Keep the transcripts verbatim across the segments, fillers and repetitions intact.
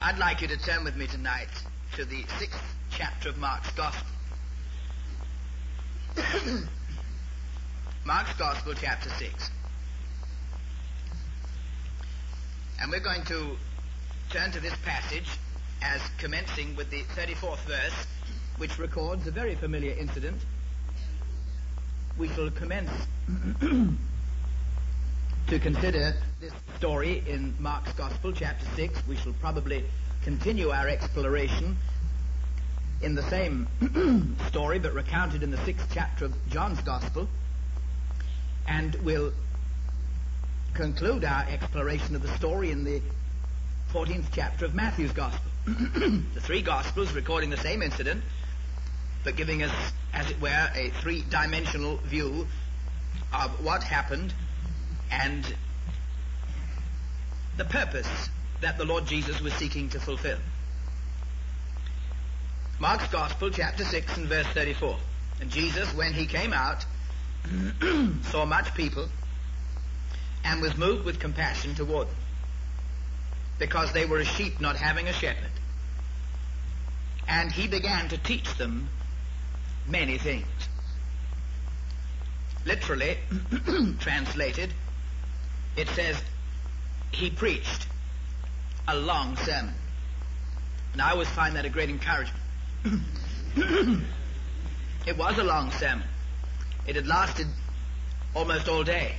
I'd like you to turn with me tonight to the sixth chapter of Mark's Gospel. Mark's Gospel, chapter six. And we're going to turn to this passage as commencing with the thirty-fourth verse, which records a very familiar incident. We shall commence to consider this story in Mark's Gospel, chapter six. We shall probably continue our exploration in the same story, but recounted in the sixth chapter of John's Gospel. And we'll conclude our exploration of the story in the fourteenth chapter of Matthew's Gospel. The three Gospels recording the same incident, but giving us, as it were, a three-dimensional view of what happened and the purpose that the Lord Jesus was seeking to fulfill. Mark's Gospel, chapter six and verse thirty-four. And Jesus, when he came out, saw much people and was moved with compassion toward them, because they were as sheep not having a shepherd. And he began to teach them many things. Literally translated, it says, he preached a long sermon. And I always find that a great encouragement. It was a long sermon. It had lasted almost all day.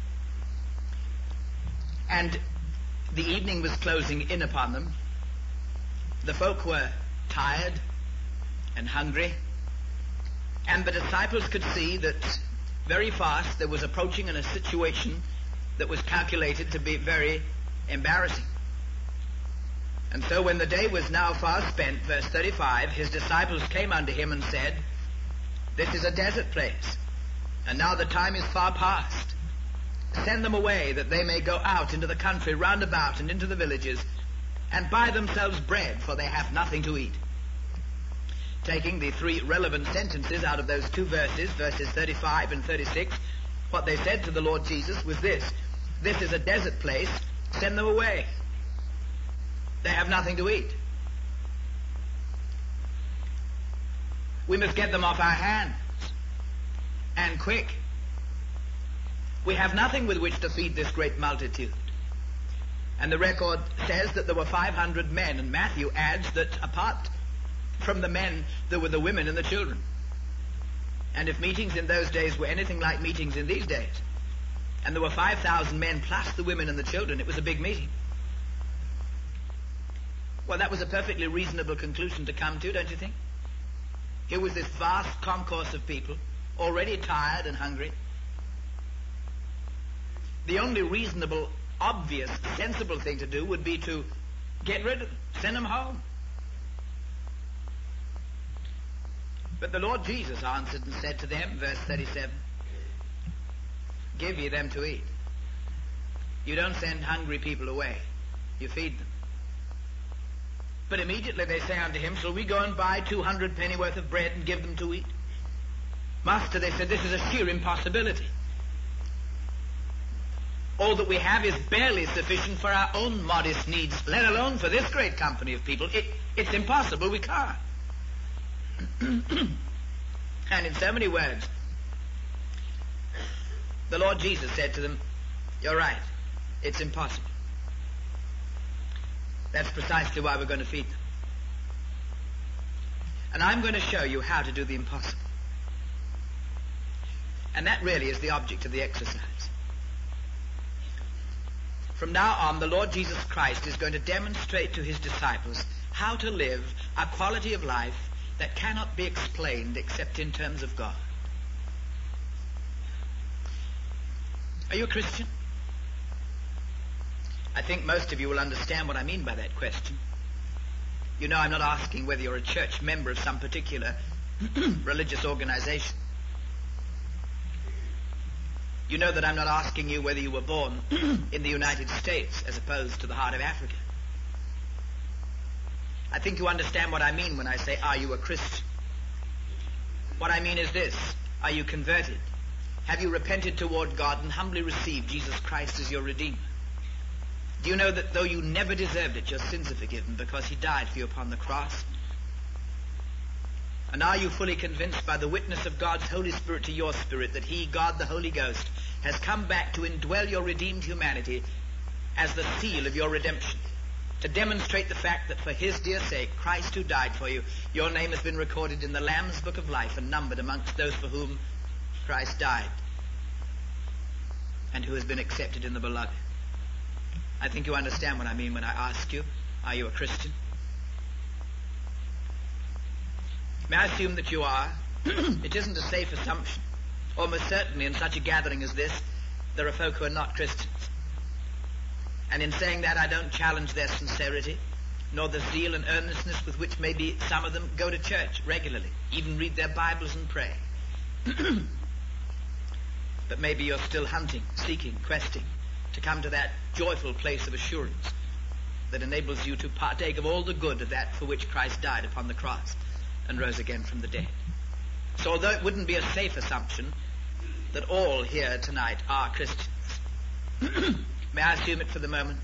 And the evening was closing in upon them. The folk were tired and hungry. And the disciples could see that very fast there was approaching in a situation that was calculated to be very embarrassing. And so when the day was now far spent, verse thirty-five, his disciples came unto him and said, this is a desert place, and now the time is far past. Send them away, that they may go out into the country round about and into the villages, and buy themselves bread, for they have nothing to eat. Taking the three relevant sentences out of those two verses, verses thirty-five and thirty-six, what they said to the Lord Jesus was this: this is a desert place, send them away. They have nothing to eat. We must get them off our hands, and quick. We have nothing with which to feed this great multitude. And the record says that there were five hundred men, and Matthew adds that apart from the men, there were the women and the children. And if meetings in those days were anything like meetings in these days, and there were five thousand men plus the women and the children, it was a big meeting. Well, that was a perfectly reasonable conclusion to come to, don't you think? Here was this vast concourse of people, already tired and hungry. The only reasonable, obvious, sensible thing to do would be to get rid of them, send them home. But the Lord Jesus answered and said to them, verse thirty-seven, give ye them to eat. You don't send hungry people away, you feed them. But immediately they say unto him, shall we go and buy two hundred pennyworth of bread and give them to eat? Master, they said, this is a sheer impossibility. All that we have is barely sufficient for our own modest needs, let alone for this great company of people. It, it's impossible, we can't. And in so many words, the Lord Jesus said to them, you're right, it's impossible. That's precisely why we're going to feed them. And I'm going to show you how to do the impossible. And that really is the object of the exercise. From now on, the Lord Jesus Christ is going to demonstrate to his disciples how to live a quality of life that cannot be explained except in terms of God. Are you a Christian? I think most of you will understand what I mean by that question. You know, I'm not asking whether you're a church member of some particular religious organization. You know that I'm not asking you whether you were born in the United States as opposed to the heart of Africa. I think you understand what I mean when I say, are you a Christian? What I mean is this: are you converted? Have you repented toward God and humbly received Jesus Christ as your Redeemer? Do you know that though you never deserved it, your sins are forgiven because he died for you upon the cross? And are you fully convinced by the witness of God's Holy Spirit to your spirit that he, God the Holy Ghost, has come back to indwell your redeemed humanity as the seal of your redemption, to demonstrate the fact that for his dear sake, Christ who died for you, your name has been recorded in the Lamb's Book of Life and numbered amongst those for whom Christ died and who has been accepted in the Beloved? I think you understand what I mean when I ask you, are you a Christian? May I assume that you are? It isn't a safe assumption. Almost certainly in such a gathering as this, there are folk who are not Christians. And in saying that, I don't challenge their sincerity, nor the zeal and earnestness with which maybe some of them go to church regularly, even read their Bibles and pray. But maybe you're still hunting, seeking, questing, to come to that joyful place of assurance that enables you to partake of all the good of that for which Christ died upon the cross and rose again from the dead. So although it wouldn't be a safe assumption that all here tonight are Christians, may I assume it for the moment?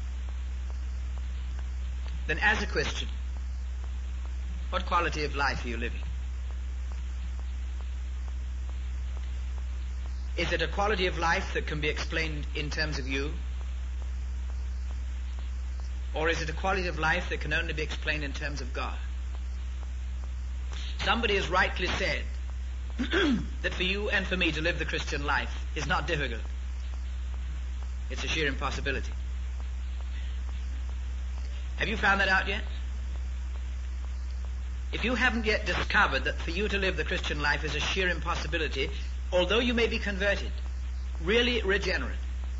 Then as a Christian, what quality of life are you living? Is it a quality of life that can be explained in terms of you? Or is it a quality of life that can only be explained in terms of God? Somebody has rightly said that for you and for me to live the Christian life is not difficult. It's a sheer impossibility. Have you found that out yet? If you haven't yet discovered that for you to live the Christian life is a sheer impossibility, although you may be converted, really regenerate,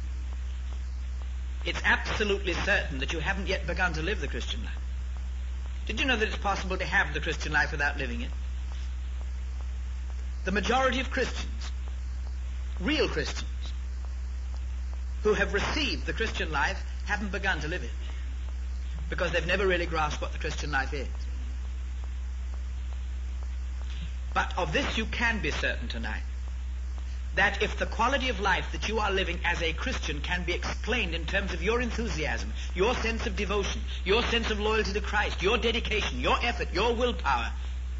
it's absolutely certain that you haven't yet begun to live the Christian life. Did you know that it's possible to have the Christian life without living it? The majority of Christians, real Christians, who have received the Christian life haven't begun to live it because they've never really grasped what the Christian life is. But of this you can be certain tonight, that if the quality of life that you are living as a Christian can be explained in terms of your enthusiasm, your sense of devotion, your sense of loyalty to Christ, your dedication, your effort, your willpower,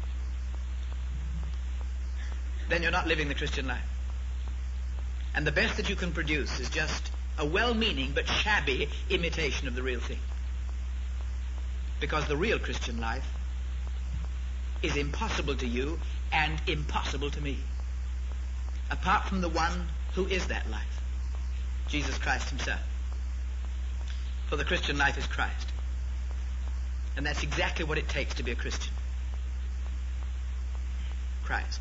then you're not living the Christian life. And the best that you can produce is just a well-meaning but shabby imitation of the real thing. Because the real Christian life is impossible to you and impossible to me, apart from the one who is that life, Jesus Christ himself. For the Christian life is Christ. And that's exactly what it takes to be a Christian. Christ.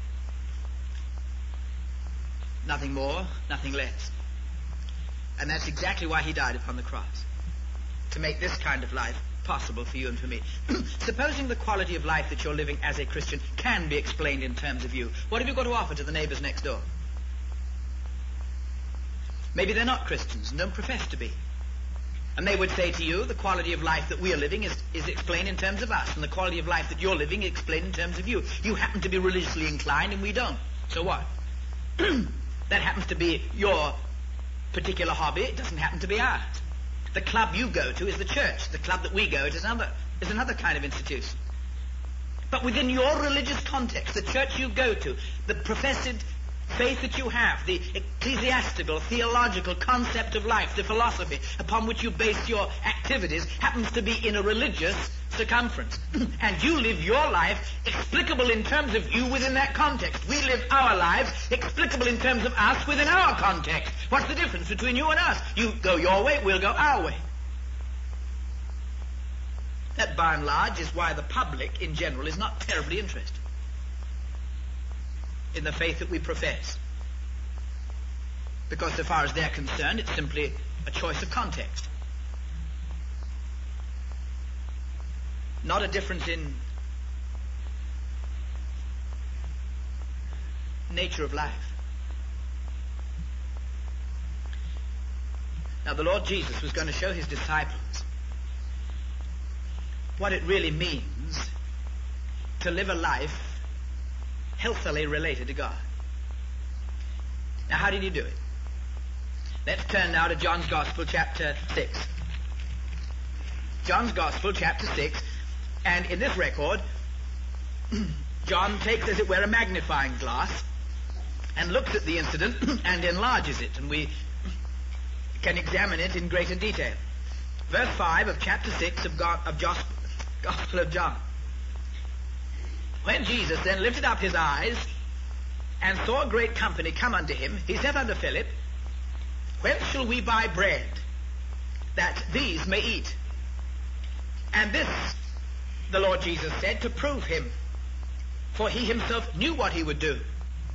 Nothing more, nothing less. And that's exactly why he died upon the cross, to make this kind of life possible for you and for me. Supposing the quality of life that you're living as a Christian can be explained in terms of you, what have you got to offer to the neighbors next door? Maybe they're not Christians and don't profess to be. And they would say to you, the quality of life that we are living is, is explained in terms of us, and the quality of life that you're living is explained in terms of you. You happen to be religiously inclined and we don't. So what? That happens to be your particular hobby. It doesn't happen to be ours. The club you go to is the church. The club that we go to is another, is another kind of institution. But within your religious context, the church you go to, the professed faith that you have, the ecclesiastical, theological concept of life, the philosophy upon which you base your activities happens to be in a religious circumference. And you live your life explicable in terms of you within that context. We live our lives explicable in terms of us within our context. What's the difference between you and us? You go your way, we'll go our way. That, by and large, is why the public in general is not terribly interested in the faith that we profess. Because so far as they're concerned, it's simply a choice of context. Not a difference in nature of life. Now, the Lord Jesus was going to show his disciples what it really means to live a life healthily related to God. Now, how did he do it? Let's turn now to John's Gospel, chapter six. John's Gospel, chapter six, and in this record, John takes, as it were, a magnifying glass and looks at the incident and enlarges it, and we can examine it in greater detail. Verse five of chapter six of, God, of Jos- Gospel of John. When Jesus then lifted up his eyes and saw a great company come unto him, he said unto Philip, Whence shall we buy bread, that these may eat? And this, the Lord Jesus said, to prove him, for he himself knew what he would do.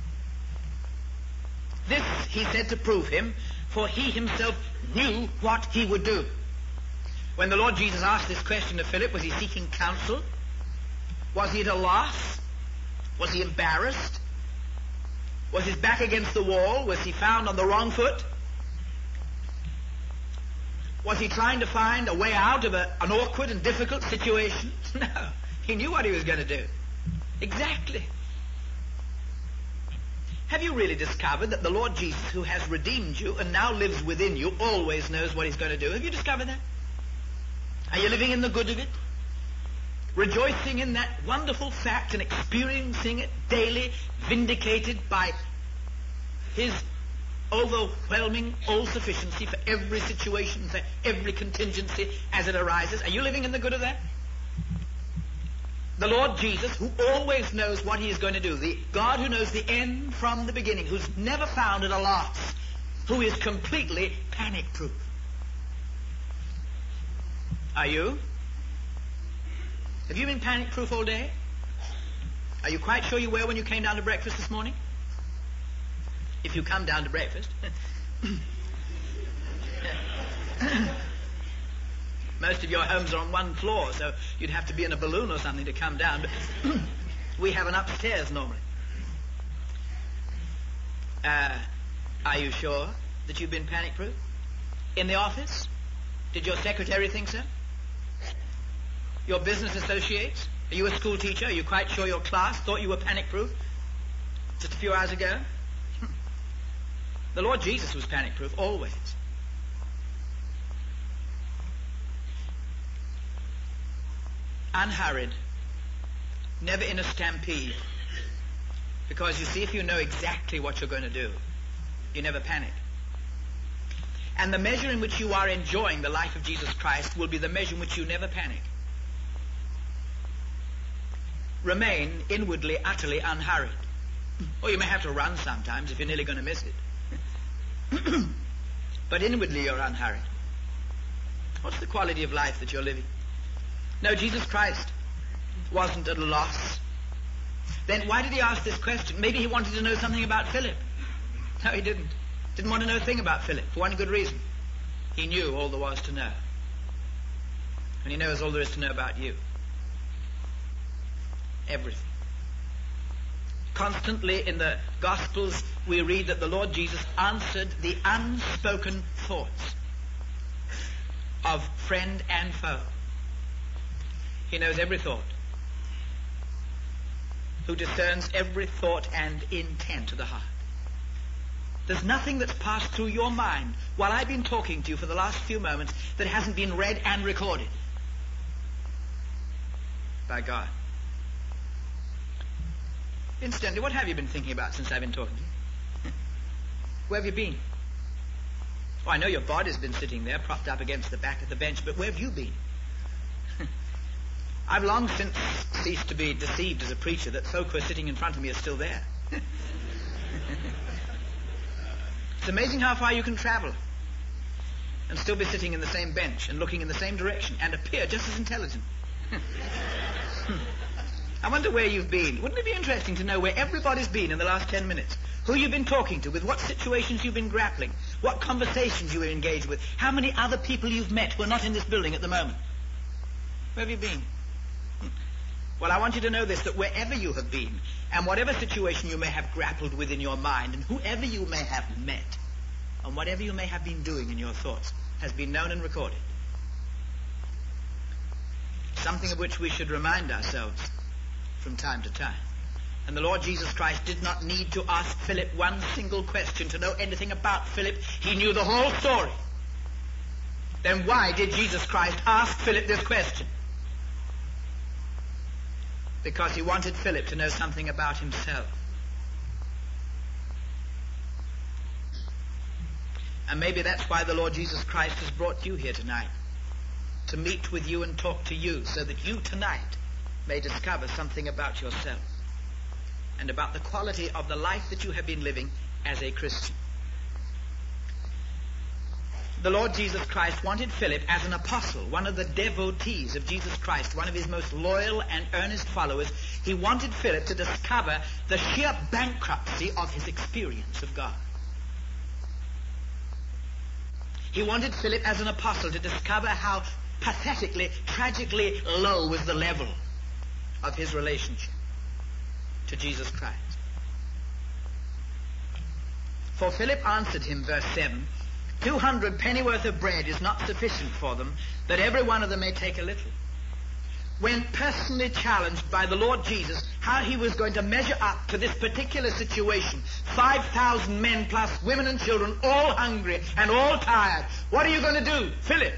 This he said to prove him, for he himself knew what he would do. When the Lord Jesus asked this question of Philip, was he seeking counsel? Was he at a loss? Was he embarrassed? Was his back against the wall? Was he found on the wrong foot? Was he trying to find a way out of a, an awkward and difficult situation? No. He knew what he was going to do. Exactly. Have you really discovered that the Lord Jesus, who has redeemed you and now lives within you, always knows what he's going to do? Have you discovered that? Are you living in the good of it? Rejoicing in that wonderful fact and experiencing it daily, vindicated by his overwhelming all-sufficiency for every situation, for every contingency as it arises. Are you living in the good of that? The Lord Jesus, who always knows what he is going to do, the God who knows the end from the beginning, who's never found at a loss, who is completely panic-proof. Are you? Have you been panic-proof all day? Are you quite sure you were when you came down to breakfast this morning? If you come down to breakfast. Most of your homes are on one floor, so you'd have to be in a balloon or something to come down. But we have an upstairs normally. Uh, are you sure that you've been panic-proof? In the office? Did your secretary think so? Your business associates? Are you a school teacher? Are you quite sure your class thought you were panic-proof just a few hours ago? The Lord Jesus was panic-proof always. Unhurried, never in a stampede. Because you see, if you know exactly what you're going to do, you never panic. And the measure in which you are enjoying the life of Jesus Christ will be the measure in which you never panic. Remain inwardly, utterly unhurried. Or you may have to run sometimes if you're nearly going to miss it. But inwardly you're unhurried. What's the quality of life that you're living? No, Jesus Christ wasn't at a loss. Then why did he ask this question? Maybe he wanted to know something about Philip. No, he didn't. Didn't want to know a thing about Philip, for one good reason. He knew all there was to know. And he knows all there is to know about you. Everything. Constantly in the Gospels we read that the Lord Jesus answered the unspoken thoughts of friend and foe. He knows every thought. Who discerns every thought and intent of the heart. There's nothing that's passed through your mind while I've been talking to you for the last few moments that hasn't been read and recorded by God. Incidentally, what have you been thinking about since I've been talking to you? Where have you been? Oh, I know your body's been sitting there propped up against the back of the bench, but where have you been? I've long since ceased to be deceived as a preacher that folk who are sitting in front of me are still there. It's amazing how far you can travel and still be sitting in the same bench and looking in the same direction and appear just as intelligent. I wonder where you've been. Wouldn't it be interesting to know where everybody's been in the last ten minutes? Who you've been talking to, with what situations you've been grappling, what conversations you were engaged with, how many other people you've met who are not in this building at the moment. Where have you been? Well, I want you to know this, that wherever you have been, and whatever situation you may have grappled with in your mind, and whoever you may have met, and whatever you may have been doing in your thoughts, has been known and recorded. Something of which we should remind ourselves from time to time. And the Lord Jesus Christ did not need to ask Philip one single question to know anything about Philip. He knew the whole story. then why did Jesus Christ ask Philip this question? Because he wanted Philip to know something about himself. And maybe that's why the Lord Jesus Christ has brought you here tonight, to meet with you and talk to you, so that you tonight may discover something about yourself and about the quality of the life that you have been living as a Christian. The Lord Jesus Christ wanted Philip as an apostle, one of the devotees of Jesus Christ, one of his most loyal and earnest followers. He wanted Philip to discover the sheer bankruptcy of his experience of God. He wanted Philip as an apostle to discover how pathetically, tragically low was the level of his relationship to Jesus Christ. For Philip answered him, verse seven, two hundred pennyworth of bread is not sufficient for them, that every one of them may take a little. When personally challenged by the Lord Jesus how he was going to measure up to this particular situation, five thousand men plus women and children, all hungry and all tired, what are you going to do, Philip?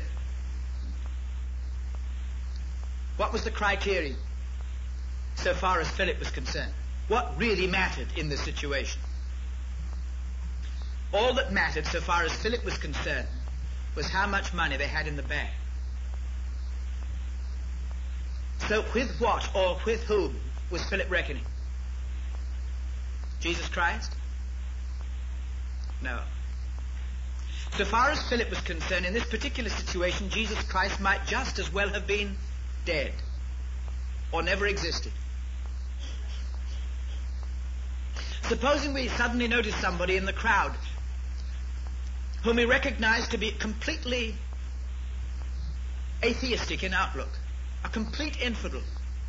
What was the criteria so far as Philip was concerned? What really mattered in this situation? All that mattered so far as Philip was concerned was how much money they had in the bag. So with what or with whom was Philip reckoning? Jesus Christ? No. So far as Philip was concerned, in this particular situation, Jesus Christ might just as well have been dead or never existed. Supposing we suddenly notice somebody in the crowd whom we recognize to be completely atheistic in outlook, a complete infidel,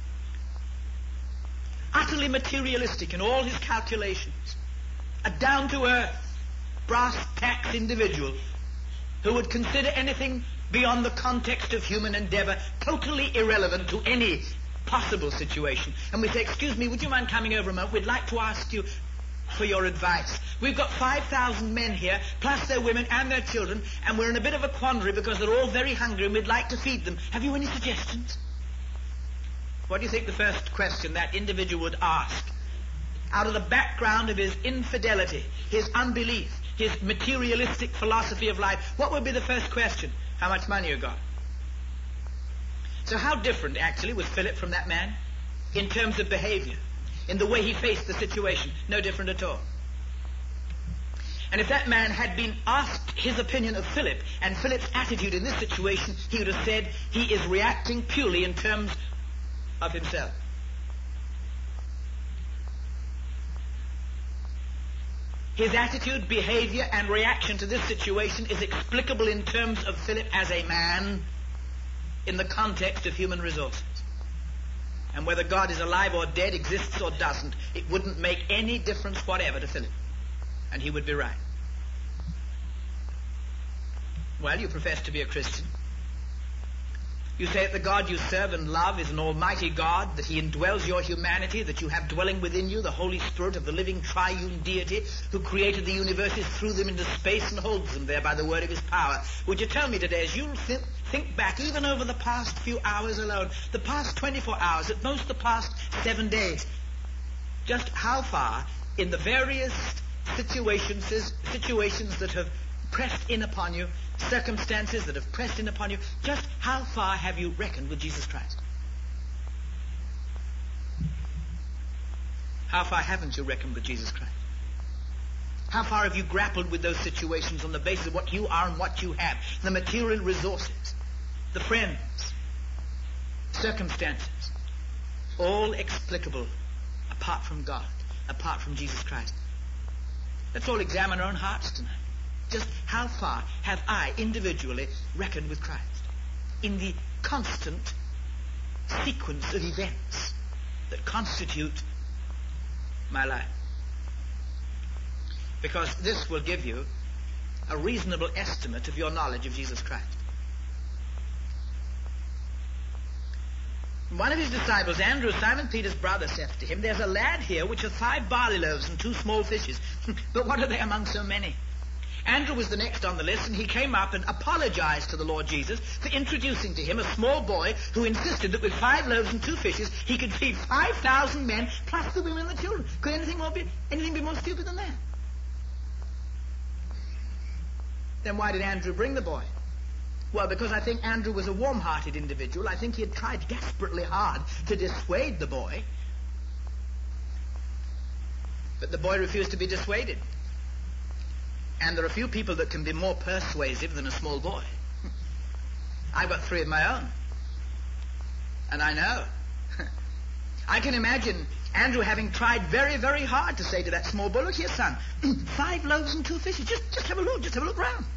utterly materialistic in all his calculations, a down-to-earth, brass-tacks individual who would consider anything beyond the context of human endeavor totally irrelevant to any possible situation. And we say, excuse me, would you mind coming over a moment? We'd like to ask you for your advice. We've got five thousand men here, plus their women and their children, and we're in a bit of a quandary because they're all very hungry and we'd like to feed them. Have you any suggestions? What do you think the first question that individual would ask? Out of the background of his infidelity, his unbelief, his materialistic philosophy of life, what would be the first question? How much money you got? So how different, actually, was Philip from that man in terms of behavior, in the way he faced the situation? No different at all. And if that man had been asked his opinion of Philip and Philip's attitude in this situation, he would have said he is reacting purely in terms of himself. His attitude, behavior, and reaction to this situation is explicable in terms of Philip as a man in the context of human resources. And whether God is alive or dead, exists or doesn't, it wouldn't make any difference whatever to Philip. And he would be right. Well, you profess to be a Christian. You say that the God you serve and love is an almighty God, that he indwells your humanity, that you have dwelling within you the Holy Spirit of the living triune deity who created the universes, threw them into space and holds them there by the word of his power. Would you tell me today, as you th- think back even over the past few hours alone, the past twenty-four hours, at most the past seven days, just how far in the various situations, situations that have pressed in upon you, circumstances that have pressed in upon you, just how far have you reckoned with Jesus Christ? How far haven't you reckoned with Jesus Christ? How far have you grappled with those situations on the basis of what you are and what you have, the material resources, the friends, circumstances, all explicable apart from God, apart from Jesus Christ? Let's all examine our own hearts tonight. Just how far have I individually reckoned with Christ in the constant sequence of events that constitute my life? Because this will give you a reasonable estimate of your knowledge of Jesus Christ. One of his disciples, Andrew, Simon Peter's brother, said to him, "There's a lad here which hath five barley loaves and two small fishes. But what are they among so many?" Andrew was the next on the list, and he came up and apologized to the Lord Jesus for introducing to him a small boy who insisted that with five loaves and two fishes he could feed five thousand men plus the women and the children. Could anything more be, anything be more stupid than that? Then why did Andrew bring the boy? Well, because I think Andrew was a warm-hearted individual. I think he had tried desperately hard to dissuade the boy. But the boy refused to be dissuaded. And there are few people that can be more persuasive than a small boy. I've got three of my own. And I know. I can imagine Andrew having tried very, very hard to say to that small boy, look here, son, five loaves and two fishes. Just, just have a look. Just have a look round.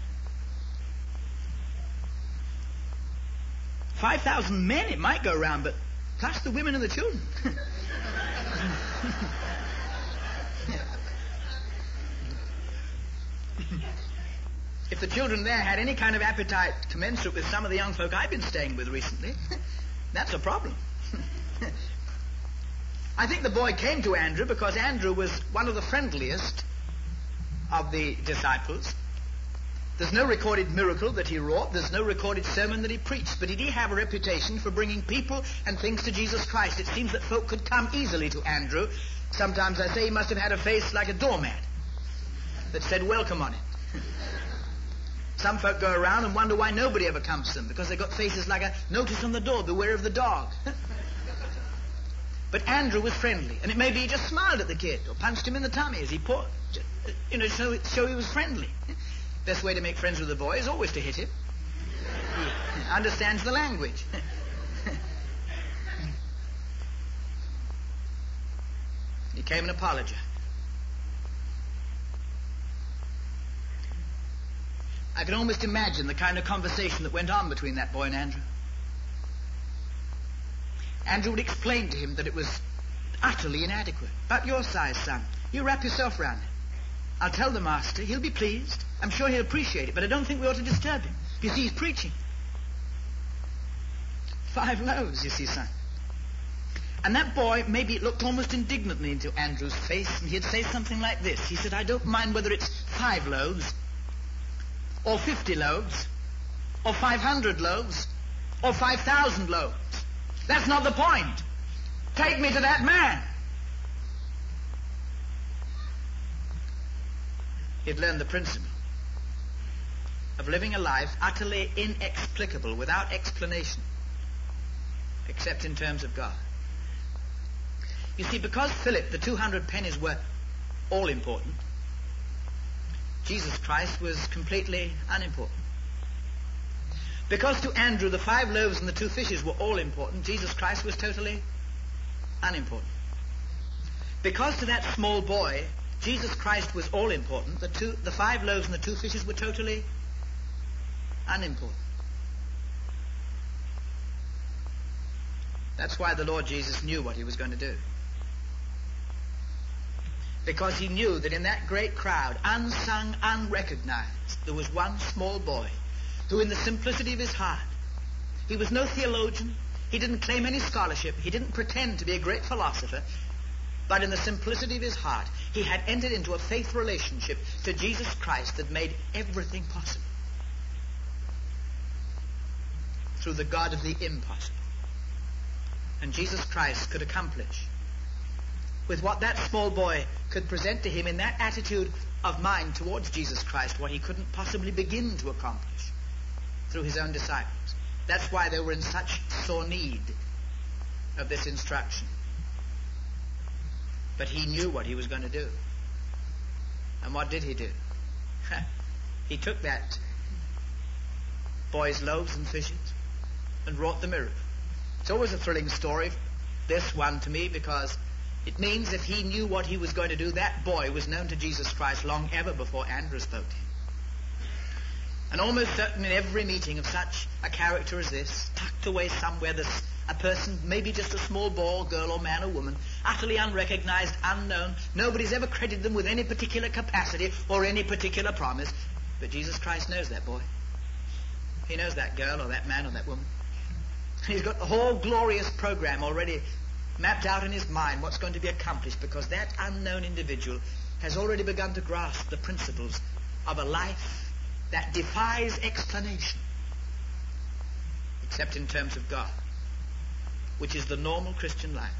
Five thousand men it might go round, but plus the women and the children. If the children there had any kind of appetite commensurate with some of the young folk I've been staying with recently, that's a problem. I think the boy came to Andrew because Andrew was one of the friendliest of the disciples. There's no recorded miracle that he wrought. There's no recorded sermon that he preached. But he did have a reputation for bringing people and things to Jesus Christ. It seems that folk could come easily to Andrew. Sometimes I say he must have had a face like a doormat that said welcome on it. Some folk go around and wonder why nobody ever comes to them, because they've got faces like a notice on the door, beware of the dog. But Andrew was friendly, and it may be he just smiled at the kid or punched him in the tummy as he poured, you know, so show he was friendly. Best way to make friends with a boy is always to hit him. He understands the language. He came and apologized. I can almost imagine the kind of conversation that went on between that boy and Andrew. Andrew would explain to him that it was utterly inadequate. About your size, son. You wrap yourself round it. I'll tell the master. He'll be pleased. I'm sure he'll appreciate it, but I don't think we ought to disturb him. You see, he's preaching. Five loaves, you see, son. And that boy, maybe it looked almost indignantly into Andrew's face, and he'd say something like this. He said, I don't mind whether it's five loaves, or fifty loaves, or five hundred loaves, or five thousand loaves. That's not the point. Take me to that man. He'd learned the principle of living a life utterly inexplicable, without explanation, except in terms of God. You see, because Philip, the two hundred pennies were all important, Jesus Christ was completely unimportant. Because to Andrew the five loaves and the two fishes were all important, Jesus Christ was totally unimportant. Because to that small boy Jesus Christ was all important, the two, the five loaves and the two fishes were totally unimportant. That's why the Lord Jesus knew what he was going to do. Because he knew that in that great crowd, unsung, unrecognized, there was one small boy who, in the simplicity of his heart, he was no theologian, he didn't claim any scholarship, he didn't pretend to be a great philosopher, but in the simplicity of his heart, he had entered into a faith relationship to Jesus Christ that made everything possible. Through the God of the impossible. And Jesus Christ could accomplish with what that small boy could present to him in that attitude of mind towards Jesus Christ, what he couldn't possibly begin to accomplish through his own disciples. That's why they were in such sore need of this instruction. But he knew what he was going to do. And what did he do? He took that boy's loaves and fishes and wrought the miracle. It's always a thrilling story, this one to me, because it means if he knew what he was going to do, that boy was known to Jesus Christ long ever before Andrew spoke to him. And almost certain in every meeting of such a character as this, tucked away somewhere, there's a person, maybe just a small boy, girl or man or woman, utterly unrecognized, unknown. Nobody's ever credited them with any particular capacity or any particular promise. But Jesus Christ knows that boy. He knows that girl or that man or that woman. He's got the whole glorious program already mapped out in his mind, what's going to be accomplished, because that unknown individual has already begun to grasp the principles of a life that defies explanation, except in terms of God, which is the normal Christian life.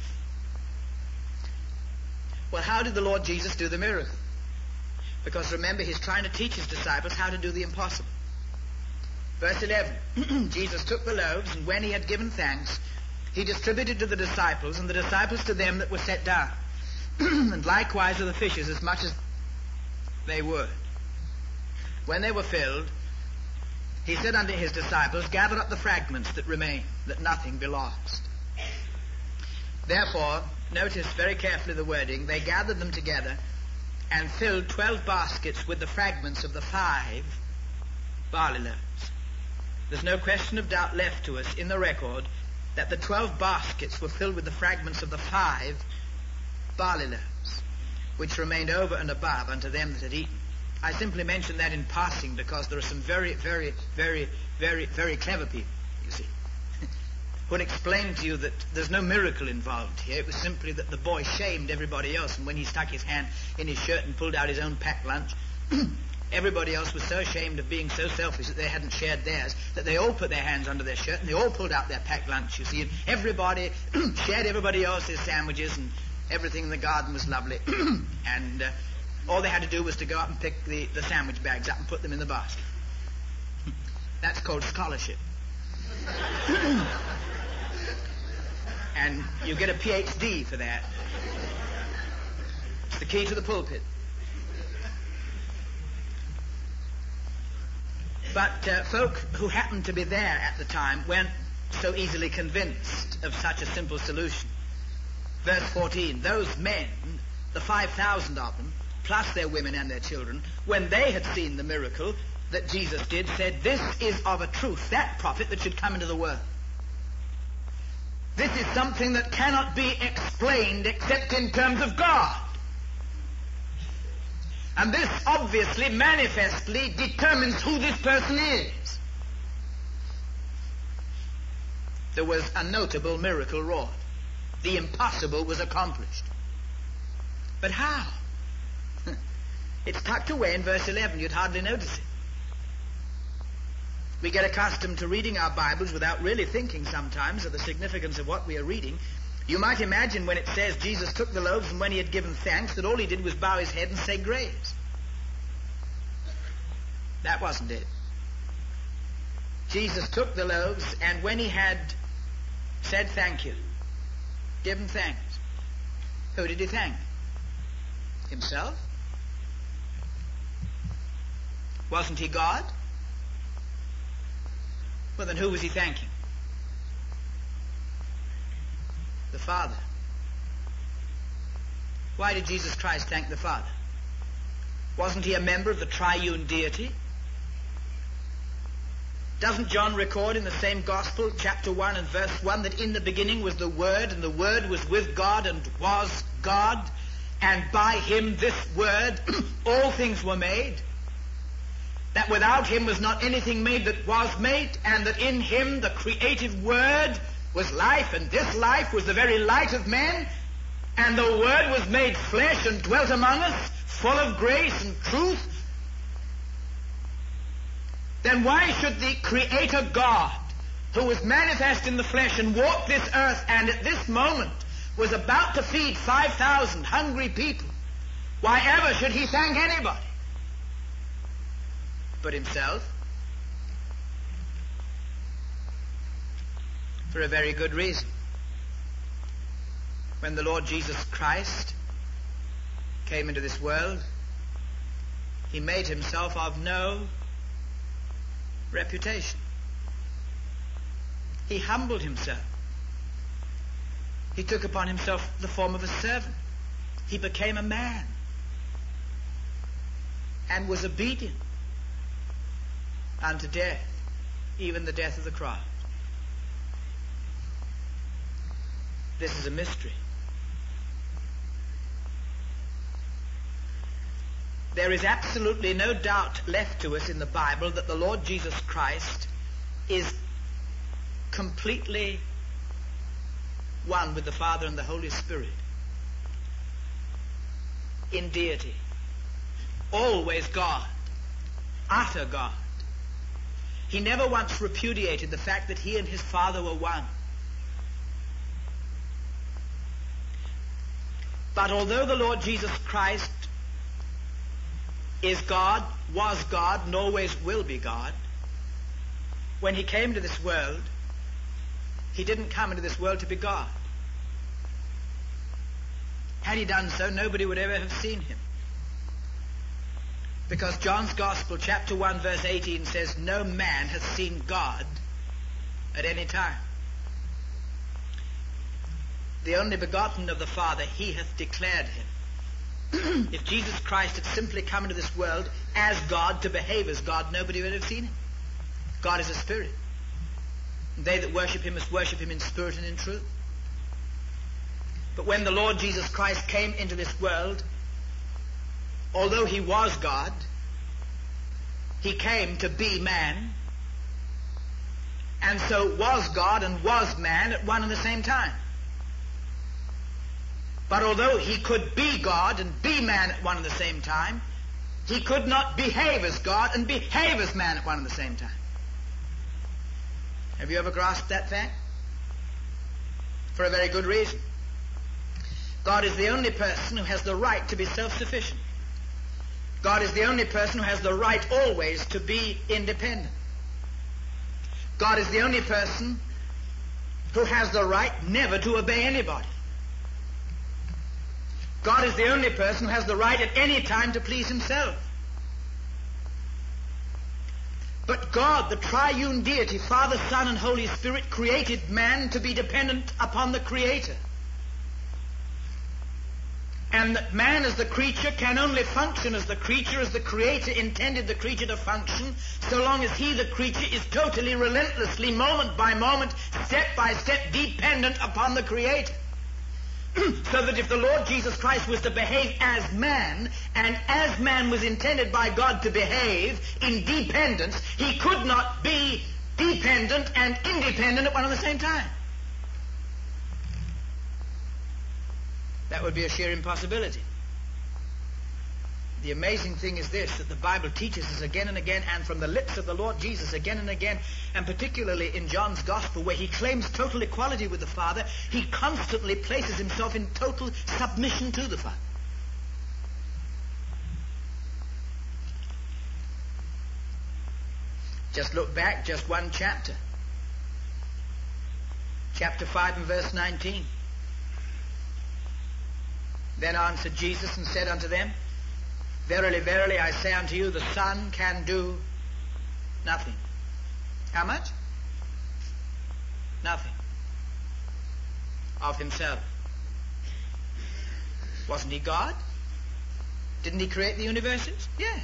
Well, how did the Lord Jesus do the miracle? Because remember, he's trying to teach his disciples how to do the impossible. Verse eleven, Jesus took the loaves, and when he had given thanks, he distributed to the disciples, and the disciples to them that were set down, and likewise to the fishes as much as they would. When they were filled, he said unto his disciples, gather up the fragments that remain, that nothing be lost. Therefore, notice very carefully the wording, they gathered them together and filled twelve baskets with the fragments of the five barley loaves. There's no question of doubt left to us in the record that the twelve baskets were filled with the fragments of the five barley loaves, which remained over and above unto them that had eaten. I simply mention that in passing because there are some very, very, very, very, very clever people, you see, who would explain to you that there's no miracle involved here. It was simply that the boy shamed everybody else, and when he stuck his hand in his shirt and pulled out his own packed lunch, everybody else was so ashamed of being so selfish that they hadn't shared theirs, that they all put their hands under their shirt and they all pulled out their packed lunch, you see, and everybody shared everybody else's sandwiches, and everything in the garden was lovely. and uh, all they had to do was to go up and pick the, the sandwich bags up and put them in the basket. That's called scholarship. And you get a P H D for that. It's the key to the pulpit. But uh, folk who happened to be there at the time weren't so easily convinced of such a simple solution. Verse fourteen, those men, the five thousand of them, plus their women and their children, when they had seen the miracle that Jesus did, said, this is of a truth, that prophet that should come into the world. This is something that cannot be explained except in terms of God. And this obviously, manifestly determines who this person is. There was a notable miracle wrought. The impossible was accomplished. But how? It's tucked away in verse eleven. You'd hardly notice it. We get accustomed to reading our Bibles without really thinking sometimes of the significance of what we are reading. You might imagine when it says Jesus took the loaves and when he had given thanks that all he did was bow his head and say grace. That wasn't it. Jesus took the loaves and when he had said thank you, given thanks, who did he thank? Himself? Wasn't he God? Well, then who was he thanking? The Father. Why did Jesus Christ thank the Father? Wasn't he a member of the triune deity? Doesn't John record in the same Gospel, chapter one and verse one, that in the beginning was the Word, and the Word was with God and was God, and by him, this Word, all things were made? That without him was not anything made that was made, and that in him the creative Word was life, and this life was the very light of men, and the Word was made flesh and dwelt among us, full of grace and truth. Then why should the Creator God, who was manifest in the flesh and walked this earth, and at this moment was about to feed five thousand hungry people, why ever should he thank anybody but himself? For a very good reason. When the Lord Jesus Christ came into this world, he made himself of no reputation. He humbled himself. He took upon himself the form of a servant. He became a man and was obedient unto death, even the death of the cross. This is a mystery. There is absolutely no doubt left to us in the Bible that the Lord Jesus Christ is completely one with the Father and the Holy Spirit in deity. Always God utter God. He never once repudiated the fact that he and his Father were one. But although the Lord Jesus Christ is God, was God, and always will be God, when he came to this world, he didn't come into this world to be God. Had he done so, nobody would ever have seen him. Because John's Gospel, chapter one, verse eighteen says, no man hath seen God at any time. The only begotten of the Father, he hath declared him. If Jesus Christ had simply come into this world as God, to behave as God, nobody would have seen him. God is a spirit. And they that worship him must worship him in spirit and in truth. But when the Lord Jesus Christ came into this world, although he was God, he came to be man, and so was God and was man at one and the same time. But although he could be God and be man at one and the same time, he could not behave as God and behave as man at one and the same time. Have you ever grasped that fact? For a very good reason. God is the only person who has the right to be self-sufficient. God is the only person who has the right always to be independent. God is the only person who has the right never to obey anybody. God is the only person who has the right at any time to please himself. But God, the triune deity, Father, Son, and Holy Spirit, created man to be dependent upon the Creator. And that man as the creature can only function as the creature as the Creator intended the creature to function, so long as he, the creature, is totally, relentlessly, moment by moment, step by step, dependent upon the Creator. So that if the Lord Jesus Christ was to behave as man, and as man was intended by God to behave in dependence, he could not be dependent and independent at one and the same time. That would be a sheer impossibility. The amazing thing is this, that the Bible teaches us again and again, and from the lips of the Lord Jesus again and again, and particularly in John's Gospel, where he claims total equality with the Father, he constantly places himself in total submission to the Father. Just look back just one chapter. Chapter five and verse nineteen. Then answered Jesus and said unto them, Verily, verily, I say unto you, the Son can do nothing. How much? Nothing. Of himself. Wasn't he God? Didn't he create the universes? Yes.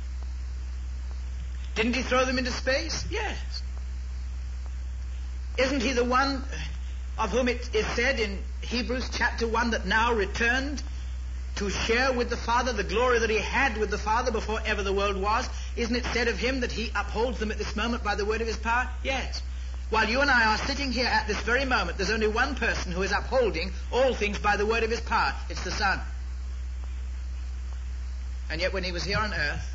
Didn't he throw them into space? Yes. Isn't he the one of whom it is said in Hebrews chapter one that now returned to share with the Father the glory that he had with the Father before ever the world was? Isn't it said of him that he upholds them at this moment by the word of his power? Yes. While you and I are sitting here at this very moment, there's only one person who is upholding all things by the word of his power. It's the Son. And yet when he was here on earth,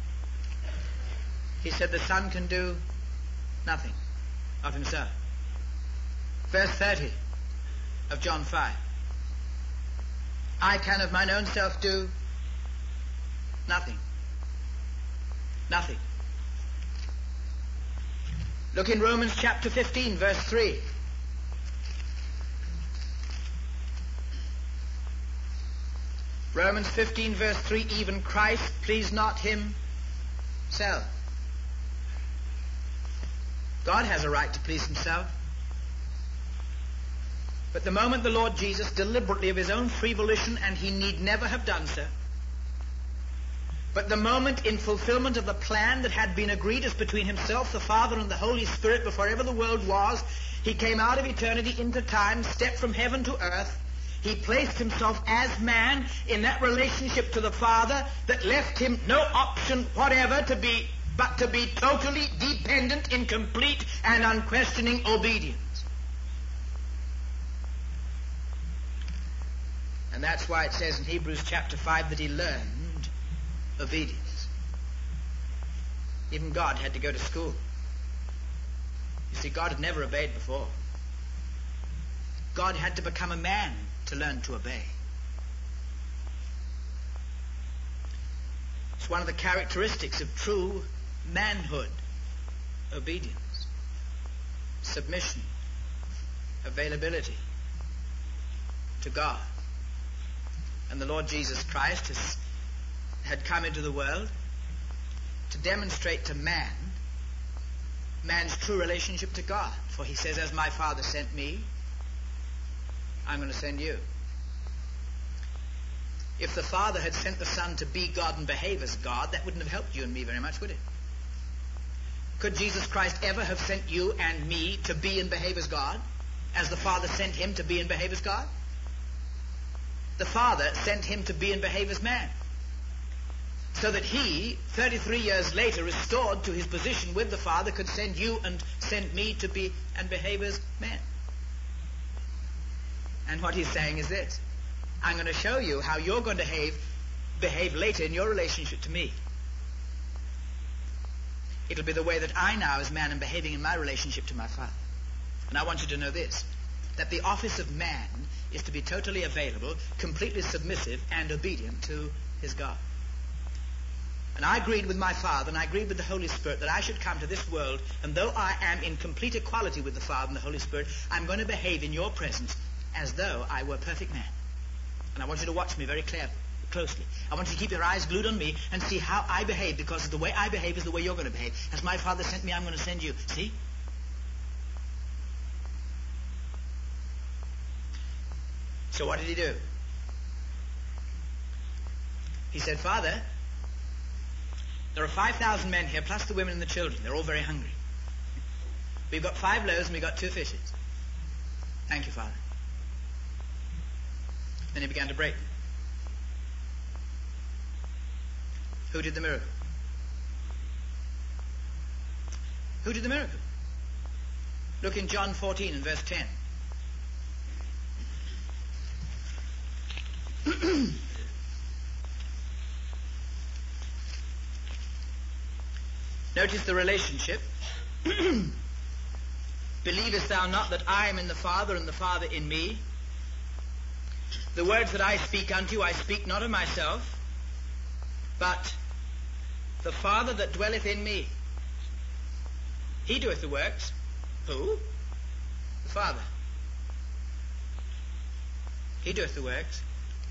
he said the Son can do nothing of himself. Verse thirty of John five. I can of mine own self do nothing. Nothing. Look in Romans chapter fifteen, verse three. Romans fifteen, verse three, even Christ pleased not himself. God has a right to please himself. But the moment the Lord Jesus, deliberately of his own free volition, and he need never have done so, but the moment in fulfillment of the plan that had been agreed as between himself, the Father, and the Holy Spirit before ever the world was, he came out of eternity into time, stepped from heaven to earth. He placed himself as man in that relationship to the Father that left him no option whatever to be but to be totally dependent in complete and unquestioning obedience. And that's why it says in Hebrews chapter five that he learned obedience. Even God had to go to school. You see, God had never obeyed before. God had to become a man to learn to obey. It's one of the characteristics of true manhood. Obedience, submission, availability to God. And the Lord Jesus Christ has, had come into the world to demonstrate to man man's true relationship to God. For he says, as my Father sent me, I'm going to send you. If the Father had sent the Son to be God and behave as God, that wouldn't have helped you and me very much, would it? Could Jesus Christ ever have sent you and me to be and behave as God, as the Father sent him to be and behave as God? The Father sent him to be and behave as man, so that he, thirty-three years later, restored to his position with the Father, could send you and send me to be and behave as man. And what he's saying is this: I'm going to show you how you're going to behave, behave later in your relationship to me. It'll be the way that I now as man am behaving in my relationship to my Father. And I want you to know this, that the office of man is to be totally available, completely submissive, and obedient to his God. And I agreed with my Father, and I agreed with the Holy Spirit, that I should come to this world, and though I am in complete equality with the Father and the Holy Spirit, I'm going to behave in your presence as though I were a perfect man. And I want you to watch me very clear, closely. I want you to keep your eyes glued on me and see how I behave, because the way I behave is the way you're going to behave. As my Father sent me, I'm going to send you. See? So what did he do? He said, Father, there are five thousand men here, plus the women and the children. They're all very hungry. We've got five loaves and we've got two fishes. Thank you, Father. Then he began to break them. Who did the miracle? Who did the miracle? Look in John fourteen and verse ten. Notice the relationship. Believest thou not that I am in the Father and the Father in me? The words that I speak unto you, I speak not of myself, but the Father that dwelleth in me. He doeth the works. Who? The Father. He doeth the works.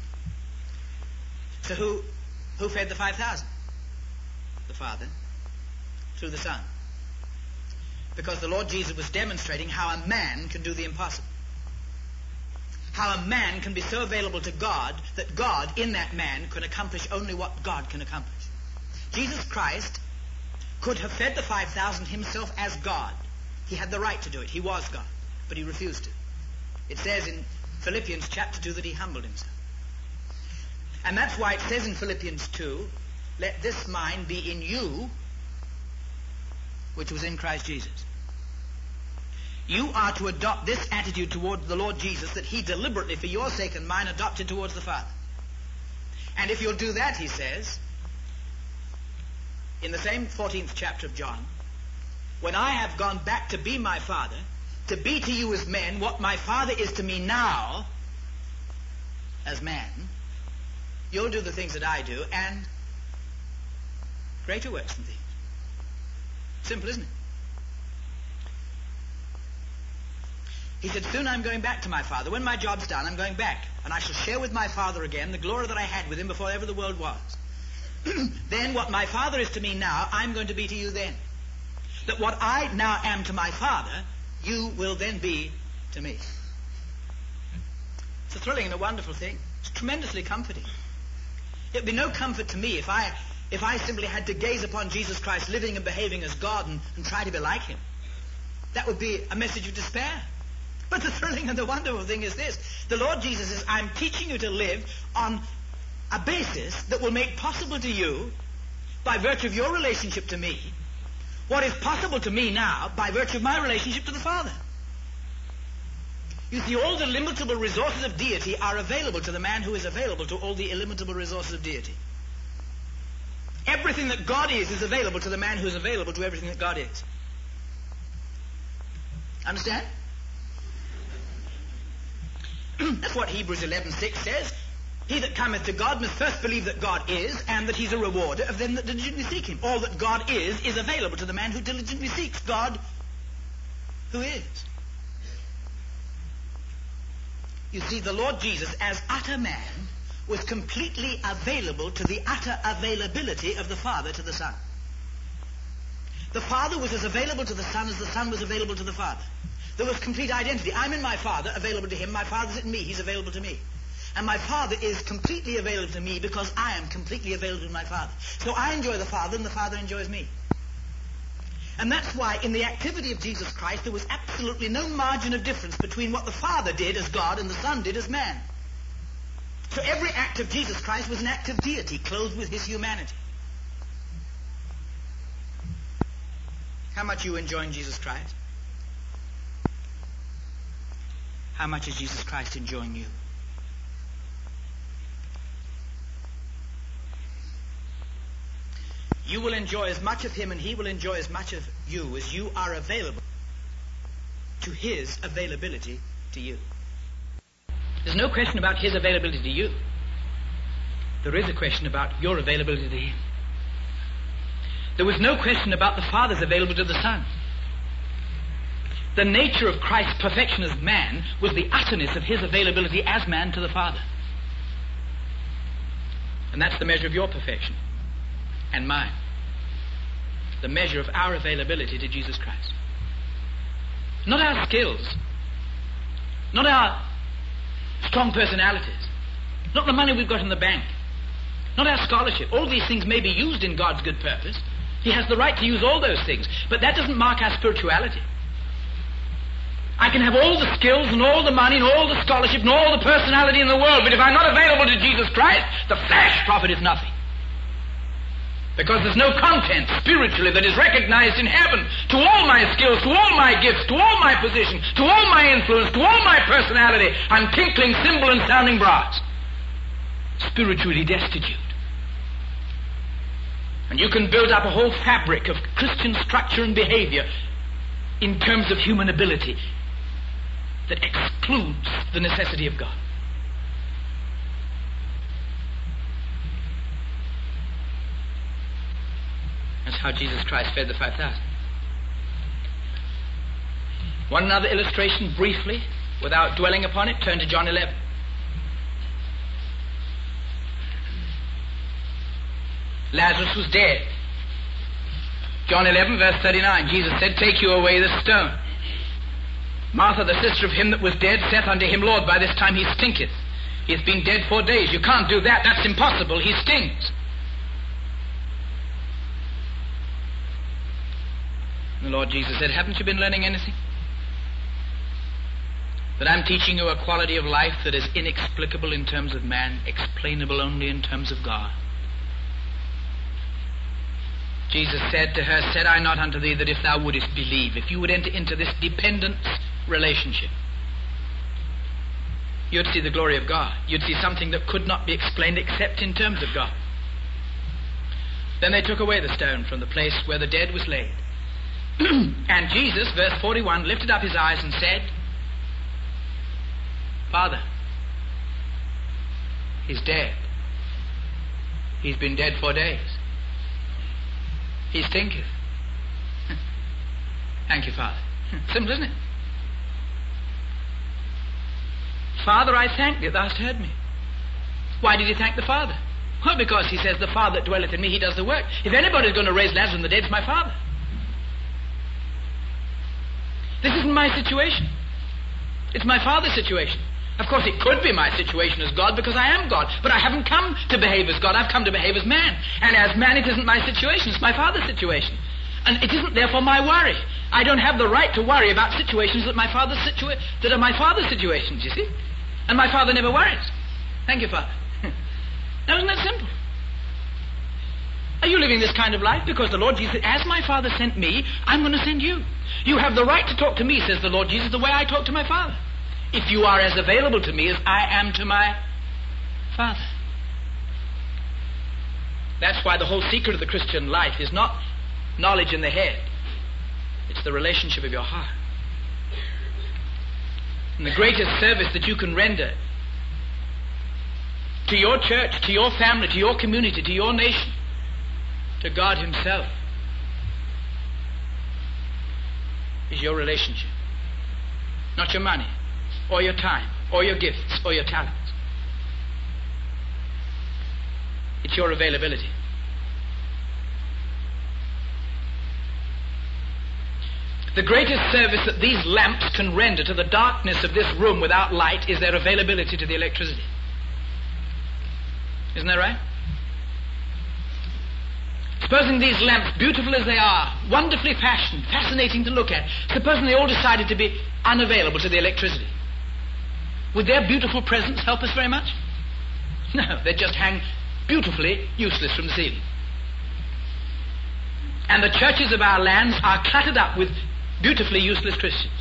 So who, who fed the five thousand? The Father. Through the Son. Because the Lord Jesus was demonstrating how a man can do the impossible. How a man can be so available to God that God in that man can accomplish only what God can accomplish. Jesus Christ could have fed the five thousand himself as God. He had the right to do it. He was God. But he refused to. It says in Philippians chapter two that he humbled himself. And that's why it says in Philippians two, let this mind be in you, which was in Christ Jesus. You are to adopt this attitude toward the Lord Jesus that he deliberately, for your sake and mine, adopted towards the Father. And if you'll do that, he says, in the same fourteenth chapter of John, when I have gone back to be my Father, to be to you as men what my Father is to me now as man, you'll do the things that I do, and greater works than these. Simple, isn't it? He said, soon I'm going back to my Father. When my job's done, I'm going back, and I shall share with my Father again the glory that I had with him before ever the world was. Then what my Father is to me now, I'm going to be to you then. That what I now am to my Father, you will then be to me. It's a thrilling and a wonderful thing. It's tremendously comforting. It would be no comfort to me if I if I simply had to gaze upon Jesus Christ living and behaving as God and, and try to be like him. That would be a message of despair. But the thrilling and the wonderful thing is this. The Lord Jesus says, I'm teaching you to live on a basis that will make possible to you, by virtue of your relationship to me, what is possible to me now by virtue of my relationship to the Father. You see, all the illimitable resources of deity are available to the man who is available to all the illimitable resources of deity. everything that God is is available to the man who is available to everything that God is. Understand? That's what Hebrews eleven six says. He that cometh to God must first believe that God is, and that he's a rewarder of them that diligently seek him. All that God is, is available to the man who diligently seeks God who is. You see, the Lord Jesus, as utter man, was completely available to the utter availability of the Father to the Son. The Father was as available to the Son as the Son was available to the Father. There was complete identity. I'm in my Father, available to him. My Father's in me, he's available to me. And my Father is completely available to me because I am completely available to my Father. So I enjoy the Father and the Father enjoys me. And that's why in the activity of Jesus Christ there was absolutely no margin of difference between what the Father did as God and the Son did as man. So every act of Jesus Christ was an act of deity clothed with his humanity. How much are you enjoying Jesus Christ? How much is Jesus Christ enjoying you? You will enjoy as much of him and he will enjoy as much of you as you are available to his availability to you. There's no question about his availability to you. There is a question about your availability to him. There was no question about the Father's availability to the Son. The nature of Christ's perfection as man was the utterness of his availability as man to the Father. And that's the measure of your perfection and mine. The measure of our availability to Jesus Christ. Not our skills. Not our strong personalities. Not the money we've got in the bank. Not our scholarship. All these things may be used in God's good purpose. He has the right to use all those things. But that doesn't mark our spirituality. I can have all the skills and all the money and all the scholarship and all the personality in the world, but if I'm not available to Jesus Christ, the flesh profit is nothing. Because there's no content spiritually that is recognized in heaven to all my skills, to all my gifts, to all my position, to all my influence, to all my personality. I'm tinkling cymbal and sounding brass. Spiritually destitute. And you can build up a whole fabric of Christian structure and behavior in terms of human ability that excludes the necessity of God. That's how Jesus Christ fed the five thousand. One another illustration briefly, without dwelling upon it, turn to John eleven. Lazarus was dead. John eleven, verse thirty-nine, Jesus said, "Take you away the stone." Martha, the sister of him that was dead, saith unto him, "Lord, by this time he stinketh. He has been dead four days. You can't do that. That's impossible. He stinks." The Lord Jesus said, "Haven't you been learning anything? That I'm teaching you a quality of life that is inexplicable in terms of man, explainable only in terms of God." Jesus said to her, "Said I not unto thee that if thou wouldest believe," if you would enter into this dependence relationship, you'd see the glory of God. You'd see something that could not be explained except in terms of God. Then they took away the stone from the place where the dead was laid. And Jesus, verse forty-one, lifted up his eyes and said, "Father, he's dead. He's been dead four days. He stinketh." Thank you, Father. Simple, isn't it? "Father, I thank thee, thou hast heard me." Why did he thank the Father? Well, because he says, "The Father that dwelleth in me, he does the work." If anybody's going to raise Lazarus from the dead, it's my Father. This isn't my situation. It's my Father's situation. Of course, it could be my situation as God because I am God, but I haven't come to behave as God. I've come to behave as man. And as man, it isn't my situation. It's my Father's situation. And it isn't therefore my worry. I don't have the right to worry about situations that my Father's situa- that are my Father's situations, you see. And my Father never worries. Thank you, Father. Now, isn't that simple? Are you living this kind of life? Because the Lord Jesus said, "As my Father sent me, I'm going to send you." You have the right to talk to me, says the Lord Jesus, the way I talk to my Father. If you are as available to me as I am to my Father. That's why the whole secret of the Christian life is not knowledge in the head. It's the relationship of your heart. And the greatest service that you can render to your church, to your family, to your community, to your nation, to God Himself, is your relationship. Not your money, or your time, or your gifts, or your talents. It's your availability. The greatest service that these lamps can render to the darkness of this room without light is their availability to the electricity. Isn't that right? Supposing these lamps, beautiful as they are, wonderfully fashioned, fascinating to look at, supposing they all decided to be unavailable to the electricity, would their beautiful presence help us very much? No, they'd just hang beautifully useless from the ceiling. And the churches of our lands are cluttered up with beautifully useless Christians.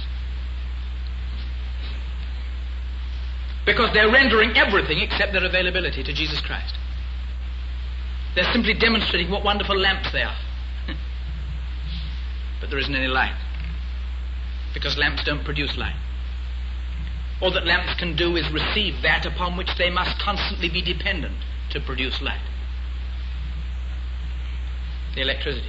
Because they're rendering everything except their availability to Jesus Christ. They're simply demonstrating what wonderful lamps they are. But there isn't any light. Because lamps don't produce light. All that lamps can do is receive that upon which they must constantly be dependent to produce light. The electricity.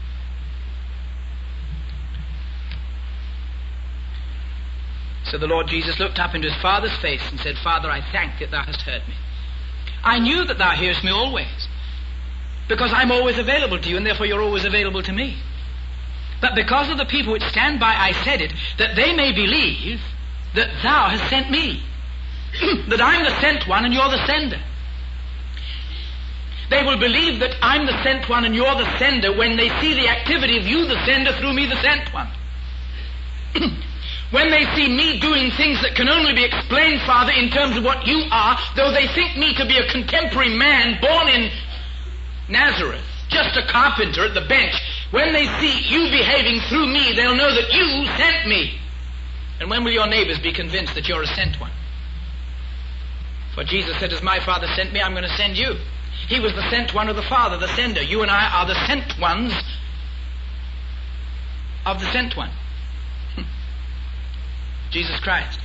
So the Lord Jesus looked up into His Father's face and said, Father, I thank Thee that Thou hast heard me. I knew that Thou hearest me always, because I'm always available to You, and therefore You're always available to me. But because of the people which stand by, I said it, that they may believe that Thou hast sent me, that I'm the sent one and You're the sender. They will believe that I'm the sent one and You're the sender when they see the activity of You, the sender, through me, the sent one. When they see me doing things that can only be explained, Father, in terms of what You are, though they think me to be a contemporary man born in Nazareth, just a carpenter at the bench, when they see You behaving through me, they'll know that You sent me. And when will your neighbors be convinced that You're a sent one? For Jesus said, as my Father sent me, I'm going to send you. He was the sent one of the Father, the sender. You and I are the sent ones of the sent one. Jesus Christ.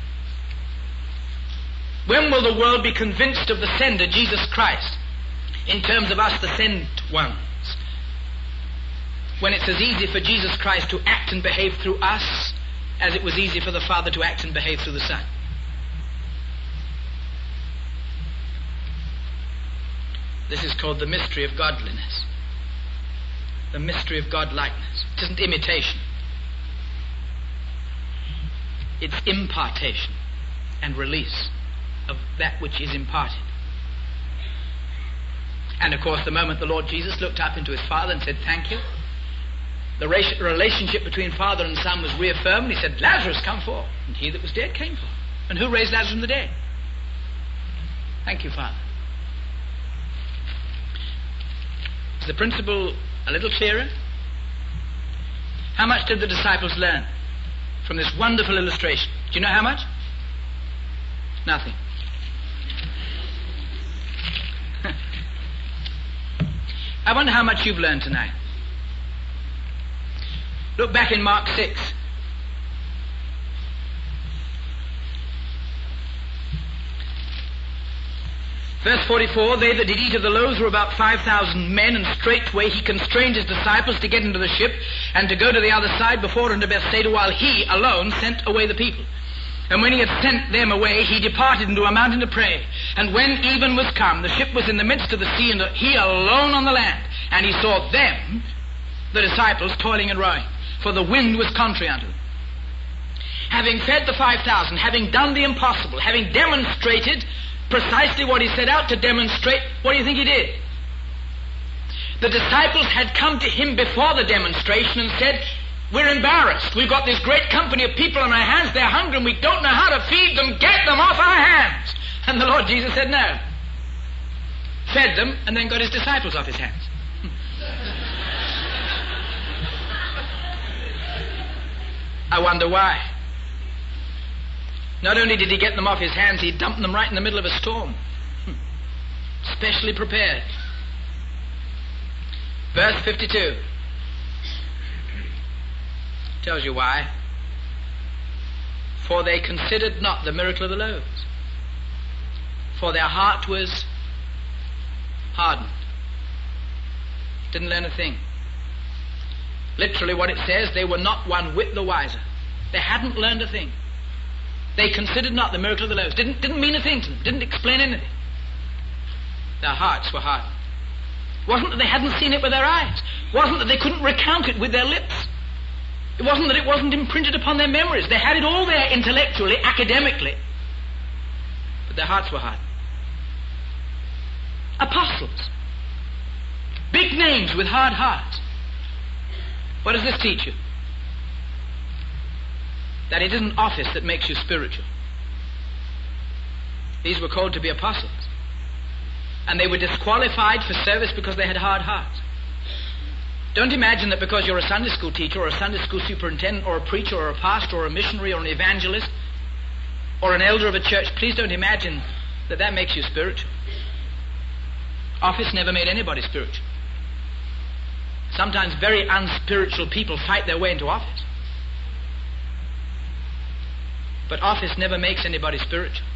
When will the world be convinced of the sender, Jesus Christ, in terms of us, the sent ones? When it's as easy for Jesus Christ to act and behave through us as it was easy for the Father to act and behave through the Son. This is called the mystery of godliness. The mystery of godlikeness. It isn't imitation. It's impartation and release of that which is imparted. And of course, the moment the Lord Jesus looked up into His Father and said, thank You, the relationship between Father and Son was reaffirmed. He said, Lazarus, come forth. And he that was dead came forth. And who raised Lazarus from the dead? Thank You, Father. Is the principle a little clearer? How much did the disciples learn from this wonderful illustration? Do you know how much? Nothing. I wonder how much you've learned tonight. Look back in Mark six. Verse forty-four, they that did eat of the loaves were about five thousand men, and straightway He constrained His disciples to get into the ship and to go to the other side before unto Bethsaida, while He alone sent away the people. And when He had sent them away, He departed into a mountain to pray. And when even was come, the ship was in the midst of the sea, and He alone on the land. And He saw them, the disciples, toiling and rowing, for the wind was contrary unto them. Having fed the five thousand, having done the impossible, having demonstrated precisely what He set out to demonstrate, what do you think He did? The disciples had come to Him before the demonstration and said, we're embarrassed. We've got this great company of people on our hands. They're hungry and we don't know how to feed them. Get them off our hands. And the Lord Jesus said no. Fed them and then got His disciples off His hands. I wonder why. Not only did He get them off His hands, He dumped them right in the middle of a storm. Specially prepared. Verse fifty-two tells you why. For they considered not the miracle of the loaves, for their heart was hardened. Didn't learn a thing. Literally what it says, they were not one whit the wiser. They hadn't learned a thing. They considered not the miracle of the loaves. Didn't, didn't mean a thing to them. Didn't explain anything. Their hearts were hardened. Wasn't that they hadn't seen it with their eyes. Wasn't that they couldn't recount it with their lips. It wasn't that it wasn't imprinted upon their memories. They had it all there intellectually, academically. But their hearts were hardened. Apostles. Big names with hard hearts. What does this teach you? That it isn't office that makes you spiritual. These were called to be apostles. And they were disqualified for service because they had hard hearts. Don't imagine that because you're a Sunday school teacher or a Sunday school superintendent or a preacher or a pastor or a missionary or an evangelist or an elder of a church, please don't imagine that that makes you spiritual. Office never made anybody spiritual. Sometimes very unspiritual people fight their way into office. But office never makes anybody spiritual.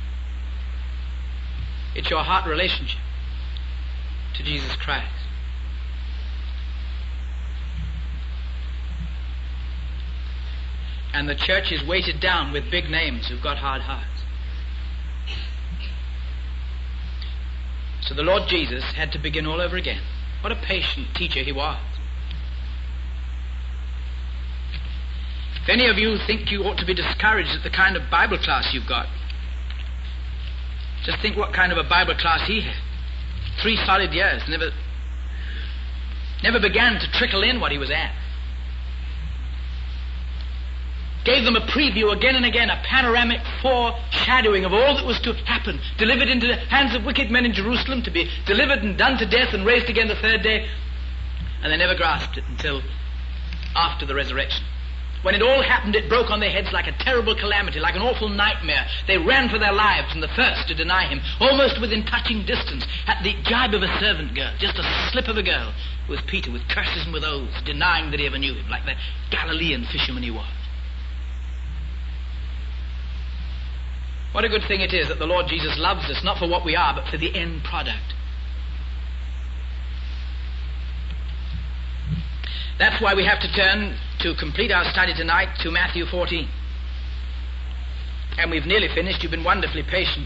It's your heart relationship to Jesus Christ. And the church is weighted down with big names who've got hard hearts. So the Lord Jesus had to begin all over again. What a patient teacher he was. If any of you think you ought to be discouraged at the kind of Bible class you've got, just think what kind of a Bible class he had. Three solid years, never, never began to trickle in what he was at. Gave them a preview again and again, a panoramic foreshadowing of all that was to happen, delivered into the hands of wicked men in Jerusalem, to be delivered and done to death and raised again the third day. And they never grasped it until after the resurrection. When it all happened, it broke on their heads like a terrible calamity, like an awful nightmare. They ran for their lives, and the first to deny him, almost within touching distance, at the gibe of a servant girl, just a slip of a girl, was Peter, with curses and with oaths, denying that he ever knew him, like the Galilean fisherman he was. What a good thing it is that the Lord Jesus loves us, not for what we are, but for the end product. That's why we have to turn, to complete our study tonight, to Matthew fourteen. And we've nearly finished. You've been wonderfully patient.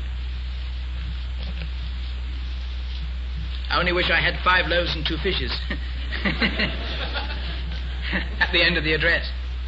I only wish I had five loaves and two fishes at the end of the address.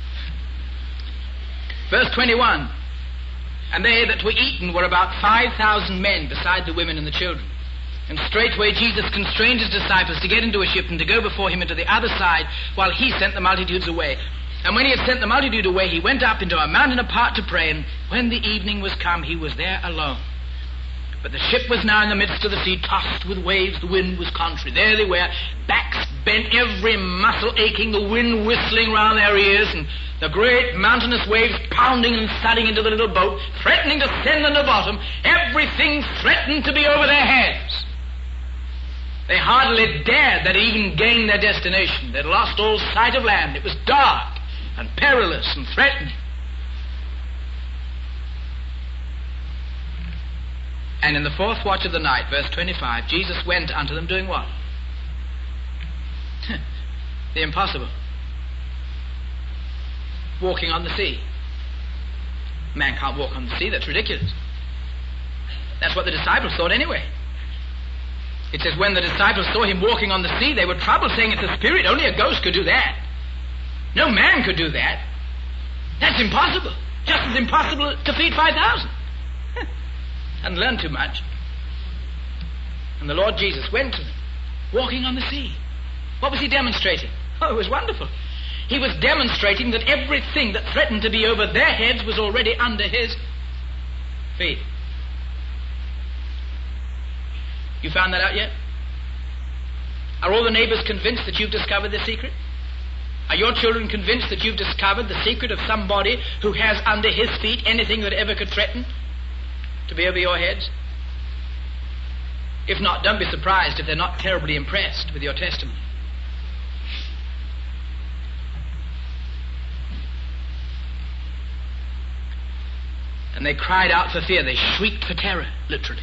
Verse twenty-one. And they that were eaten were about five thousand men, beside the women and the children. And straightway Jesus constrained his disciples to get into a ship and to go before him into the other side, while he sent the multitudes away. And when he had sent the multitude away, he went up into a mountain apart to pray, and when the evening was come, he was there alone. But the ship was now in the midst of the sea, tossed with waves, the wind was contrary. There they were, backs bent, every muscle aching, the wind whistling round their ears, and the great mountainous waves pounding and thudding into the little boat, threatening to send them to bottom. Everything threatened to be over their heads. They hardly dared that even gain their destination. They'd lost all sight of land. It was dark and perilous and threatening. And in the fourth watch of the night, verse twenty-five, Jesus went unto them doing what? The impossible. Walking on the sea. Man can't walk on the sea. That's ridiculous. That's what the disciples thought anyway. It says when the disciples saw him walking on the sea, they were troubled, saying, it's a spirit. Only a ghost could do that. No man could do that. That's impossible. Just as impossible to feed five thousand. Hadn't learned too much. And the Lord Jesus went to them, walking on the sea. What was he demonstrating? Oh, it was wonderful. He was demonstrating that everything that threatened to be over their heads was already under his feet. You found that out yet? Are all the neighbors convinced that you've discovered the secret? Are your children convinced that you've discovered the secret of somebody who has under his feet anything that ever could threaten to be over your heads? If not, don't be surprised if they're not terribly impressed with your testimony. And they cried out for fear. They shrieked for terror, literally.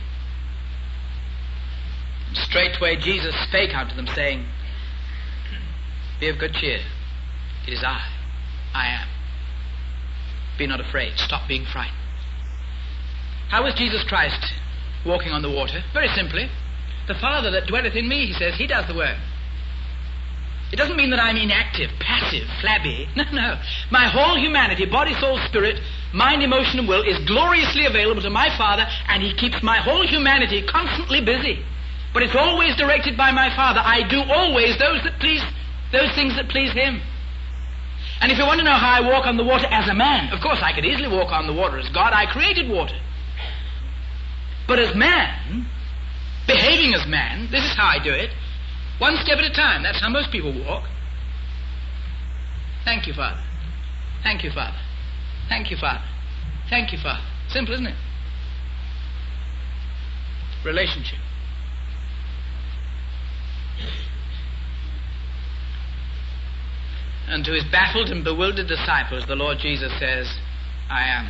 And straightway Jesus spake unto them, saying, Be of good cheer. It is I. I am. Be not afraid. Stop being frightened. How was Jesus Christ walking on the water? Very simply. The Father that dwelleth in me, he says, he does the work. It doesn't mean that I'm inactive, passive, flabby. No, no. My whole humanity, body, soul, spirit, mind, emotion, and will, is gloriously available to my Father, and he keeps my whole humanity constantly busy. But it's always directed by my Father. I do always those that please, those things that please him. And if you want to know how I walk on the water as a man, of course I could easily walk on the water as God. I created water. But as man, behaving as man, this is how I do it. One step at a time. That's how most people walk. Thank you, Father. Thank you, Father. Thank you, Father. Thank you, Father. Simple, isn't it? Relationship. And to his baffled and bewildered disciples, the Lord Jesus says, I am.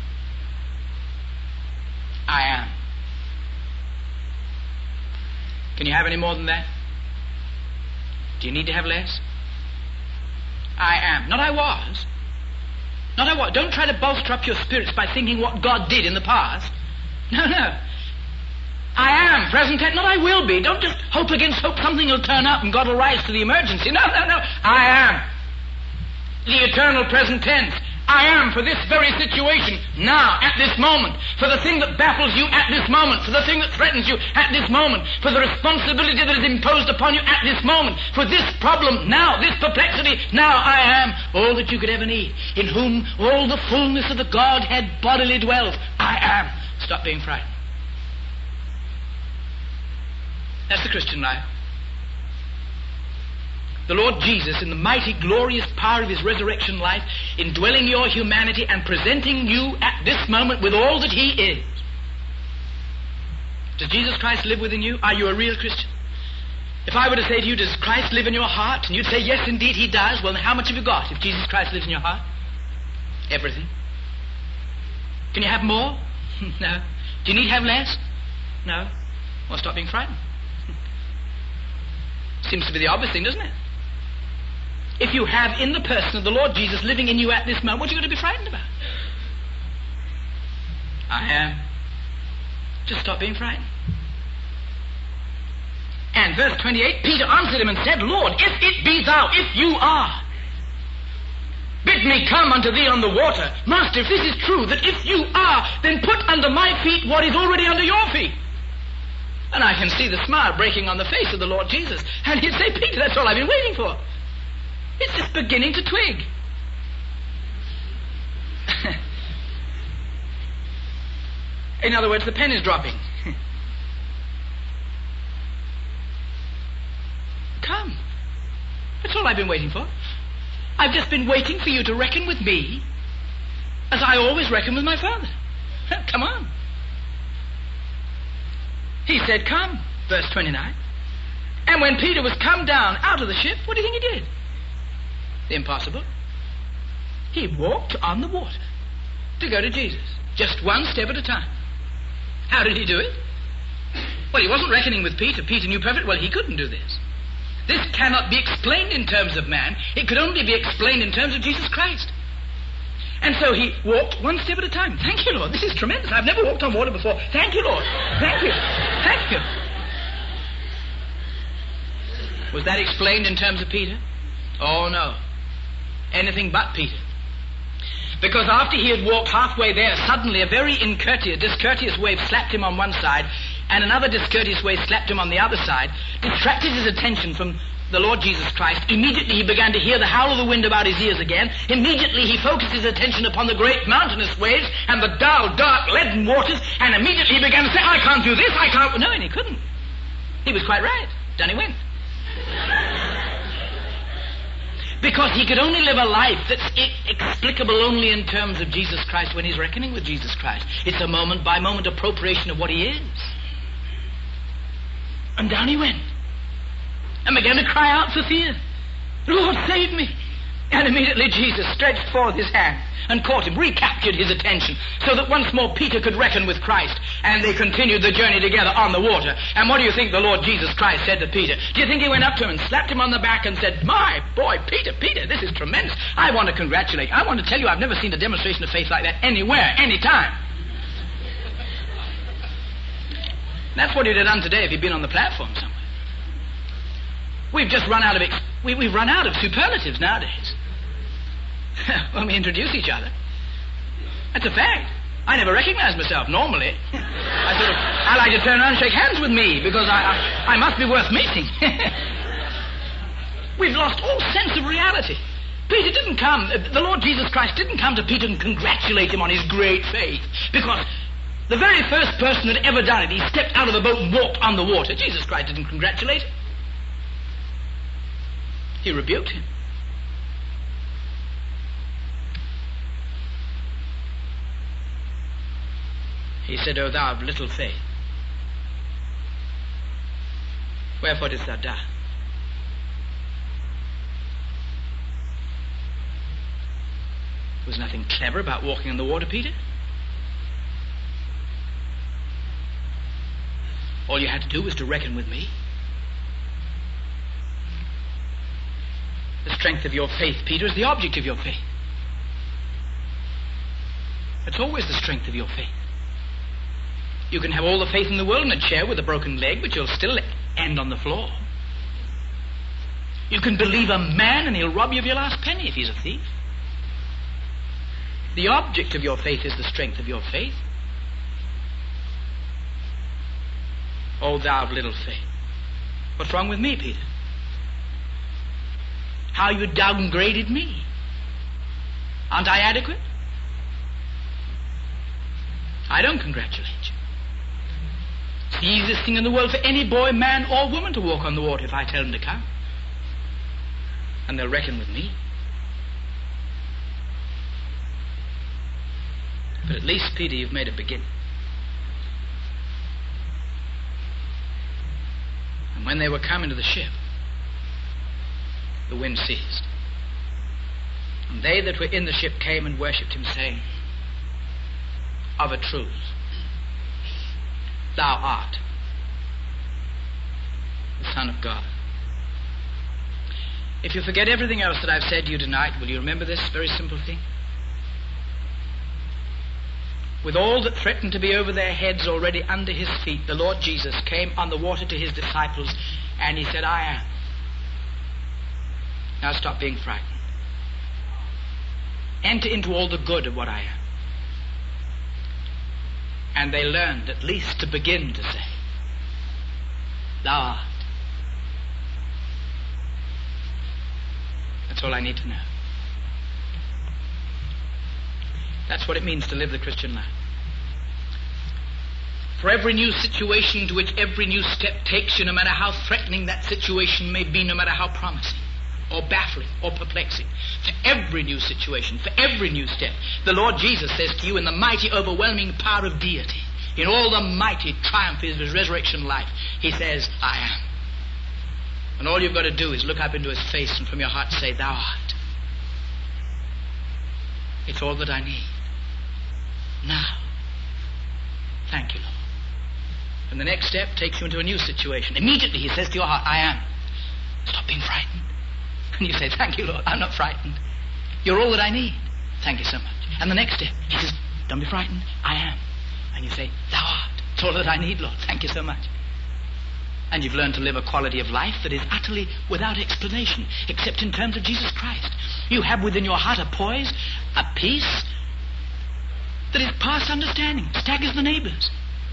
I am. Can you have any more than that? Do you need to have less? I am. Not I was. Not I was. Don't try to bolster up your spirits by thinking what God did in the past. No, no. I am, present tense. Not I will be. Don't just hope against hope something will turn up and God will rise to the emergency. No, no, no. I am. The eternal present tense. I am for this very situation, now, at this moment, for the thing that baffles you at this moment, for the thing that threatens you at this moment, for the responsibility that is imposed upon you at this moment, for this problem now, this perplexity, now I am all that you could ever need, in whom all the fullness of the Godhead bodily dwells. I am. Stop being frightened. That's the Christian life. The Lord Jesus, in the mighty, glorious power of his resurrection life, indwelling your humanity and presenting you at this moment with all that he is. Does Jesus Christ live within you? Are you a real Christian? If I were to say to you, does Christ live in your heart? And you'd say, yes, indeed, he does. Well, then how much have you got if Jesus Christ lives in your heart? Everything. Can you have more? No. Do you need to have less? No. Well, stop being frightened. Seems to be the obvious thing, doesn't it? If you have in the person of the Lord Jesus living in you at this moment, what are you going to be frightened about? I am. Just stop being frightened. And verse twenty-eight, Peter answered him and said, Lord, if it be thou, if you are, bid me come unto thee on the water. Master, if this is true, that if you are, then put under my feet what is already under your feet. And I can see the smile breaking on the face of the Lord Jesus. And he'd say, Peter, that's all I've been waiting for. It's just beginning to twig. In other words, the pen is dropping. Come. That's all I've been waiting for. I've just been waiting for you to reckon with me as I always reckon with my Father. Come on. He said, come, verse twenty-nine. And when Peter was come down out of the ship, what do you think he did? The impossible. He walked on the water to go to Jesus, just one step at a time. How did he do it? Well, he wasn't reckoning with Peter. Peter knew perfectly well he couldn't do this. This cannot be explained in terms of man. It could only be explained in terms of Jesus Christ. And so he walked one step at a time. Thank you, Lord. This is tremendous. I've never walked on water before. Thank you, Lord. Thank you. Thank you. Was that explained in terms of Peter? Oh, no. Anything but Peter. Because after he had walked halfway there, suddenly a very incourteous, discourteous wave slapped him on one side, and another discourteous wave slapped him on the other side, distracted his attention from the Lord Jesus Christ. Immediately he began to hear the howl of the wind about his ears again. Immediately he focused his attention upon the great mountainous waves and the dull, dark, leaden waters, and immediately he began to say, I can't do this, I can't... No, and he couldn't. He was quite right. Down he went. Because he could only live a life that's explicable only in terms of Jesus Christ when he's reckoning with Jesus Christ. It's a moment-by-moment appropriation of what he is. And down he went. And began to cry out for fear. Lord, save me. And immediately Jesus stretched forth his hand and caught him, recaptured his attention, so that once more Peter could reckon with Christ, and they continued the journey together on the water. And what do you think the Lord Jesus Christ said to Peter? Do you think he went up to him and slapped him on the back and said, "My boy, Peter, Peter, this is tremendous. I want to congratulate you. I want to tell you I've never seen a demonstration of faith like that anywhere, anytime." That's what he'd have done today if he'd been on the platform somewhere. We've just run out of ex- we, we've run out of superlatives nowadays when we introduce each other. That's a fact. I never recognize myself normally. I sort of I like to turn around and shake hands with me because I I, I must be worth meeting. We've lost all sense of reality. Peter didn't come. The Lord Jesus Christ didn't come to Peter and congratulate him on his great faith, because the very first person that ever done it, he stepped out of the boat and walked on the water. Jesus Christ didn't congratulate him. He rebuked him. He said, "O thou of little faith, wherefore didst thou doubt?" There was nothing clever about walking on the water, Peter. All you had to do was to reckon with me. The strength of your faith, Peter, is the object of your faith. It's always the strength of your faith. You can have all the faith in the world in a chair with a broken leg, but you'll still end on the floor. You can believe a man and he'll rob you of your last penny if he's a thief. The object of your faith is the strength of your faith. O thou of little faith. What's wrong with me, Peter? How you downgraded me. Aren't I adequate? I don't congratulate you. It's the easiest thing in the world for any boy, man, or woman to walk on the water if I tell them to come. And they'll reckon with me. But at least, Peter, you've made a beginning. And when they were coming to the ship, the wind ceased. And they that were in the ship came and worshipped him, saying, "Of a truth, thou art the Son of God." If you forget everything else that I've said to you tonight, will you remember this very simple thing? With all that threatened to be over their heads already under his feet, the Lord Jesus came on the water to his disciples, and he said, "I am." Now stop being frightened. Enter into all the good of what I am. And they learned at least to begin to say, "Thou art." That's all I need to know. That's what it means to live the Christian life. For every new situation to which every new step takes you, no matter how threatening that situation may be, no matter how promising, or baffling, or perplexing, for every new situation, for every new step, the Lord Jesus says to you in the mighty, overwhelming power of deity, in all the mighty triumph of his resurrection life, he says, "I am." And all you've got to do is look up into his face and from your heart say, "Thou art." It's all that I need. Now, thank you, Lord. And the next step takes you into a new situation. Immediately he says to your heart, "I am." Stop being frightened. And you say, "Thank you, Lord, I'm not frightened. You're all that I need. Thank you so much." And the next step, he says, "Don't be frightened, I am." And you say, "Thou art. It's all that I need, Lord. Thank you so much." And you've learned to live a quality of life that is utterly without explanation, except in terms of Jesus Christ. You have within your heart a poise, a peace that is past understanding, staggers the neighbors.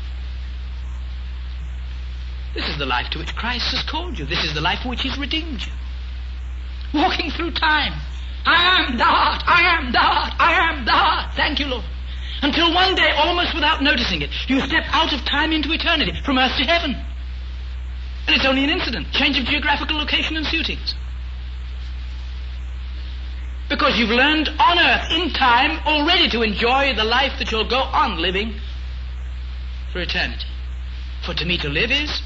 This is the life to which Christ has called you. This is the life for which he's redeemed you. Walking through time. I am, thou art, I am, thou art, I am, thou art. Thank you, Lord. Until one day, almost without noticing it, you step out of time into eternity, from earth to heaven. And it's only an incident, change of geographical location and suitings. Because you've learned on earth, in time, already to enjoy the life that you'll go on living for eternity. For to me to live is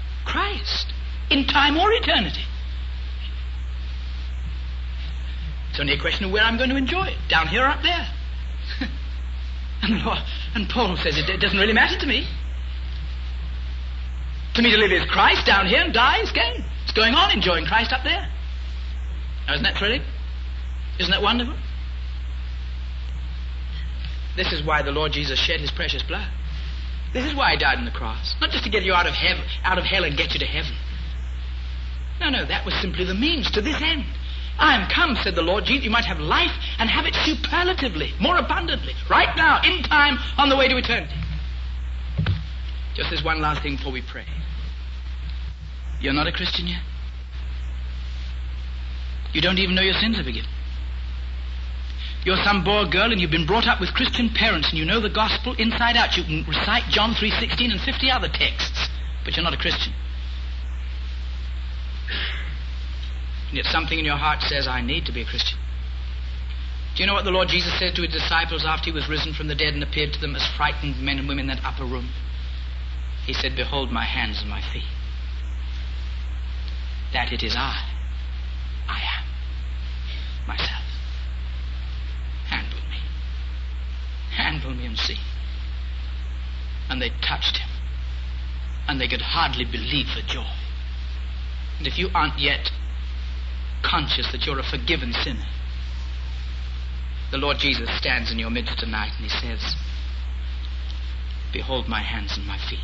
Christ, in time or eternity. It's only a question of where I'm going to enjoy it, down here or up there. and, Lord, and Paul says it, it doesn't really matter to me. To me to live is Christ down here and die is gain. It's going on enjoying Christ up there. Now, isn't that thrilling? Isn't that wonderful? This is why the Lord Jesus shed his precious blood. This is why he died on the cross. Not just to get you out of heaven, out of hell and get you to heaven. No, no, that was simply the means to this end. I am come, said the Lord Jesus, you might have life and have it superlatively, more abundantly, right now, in time, on the way to eternity. Just this one last thing before we pray. You're not a Christian yet? You don't even know your sins are forgiven. You're some boy or girl and you've been brought up with Christian parents and you know the gospel inside out. You can recite John three sixteen and fifty other texts, but you're not a Christian. And yet something in your heart says, I need to be a Christian. Do you know what the Lord Jesus said to his disciples after he was risen from the dead and appeared to them as frightened men and women in that upper room? He said, behold my hands and my feet. That it is I. I am. Myself. Handle me. Handle me and see. And they touched him. And they could hardly believe for joy. And if you aren't yet conscious that you're a forgiven sinner, the Lord Jesus stands in your midst tonight and he says, behold my hands and my feet.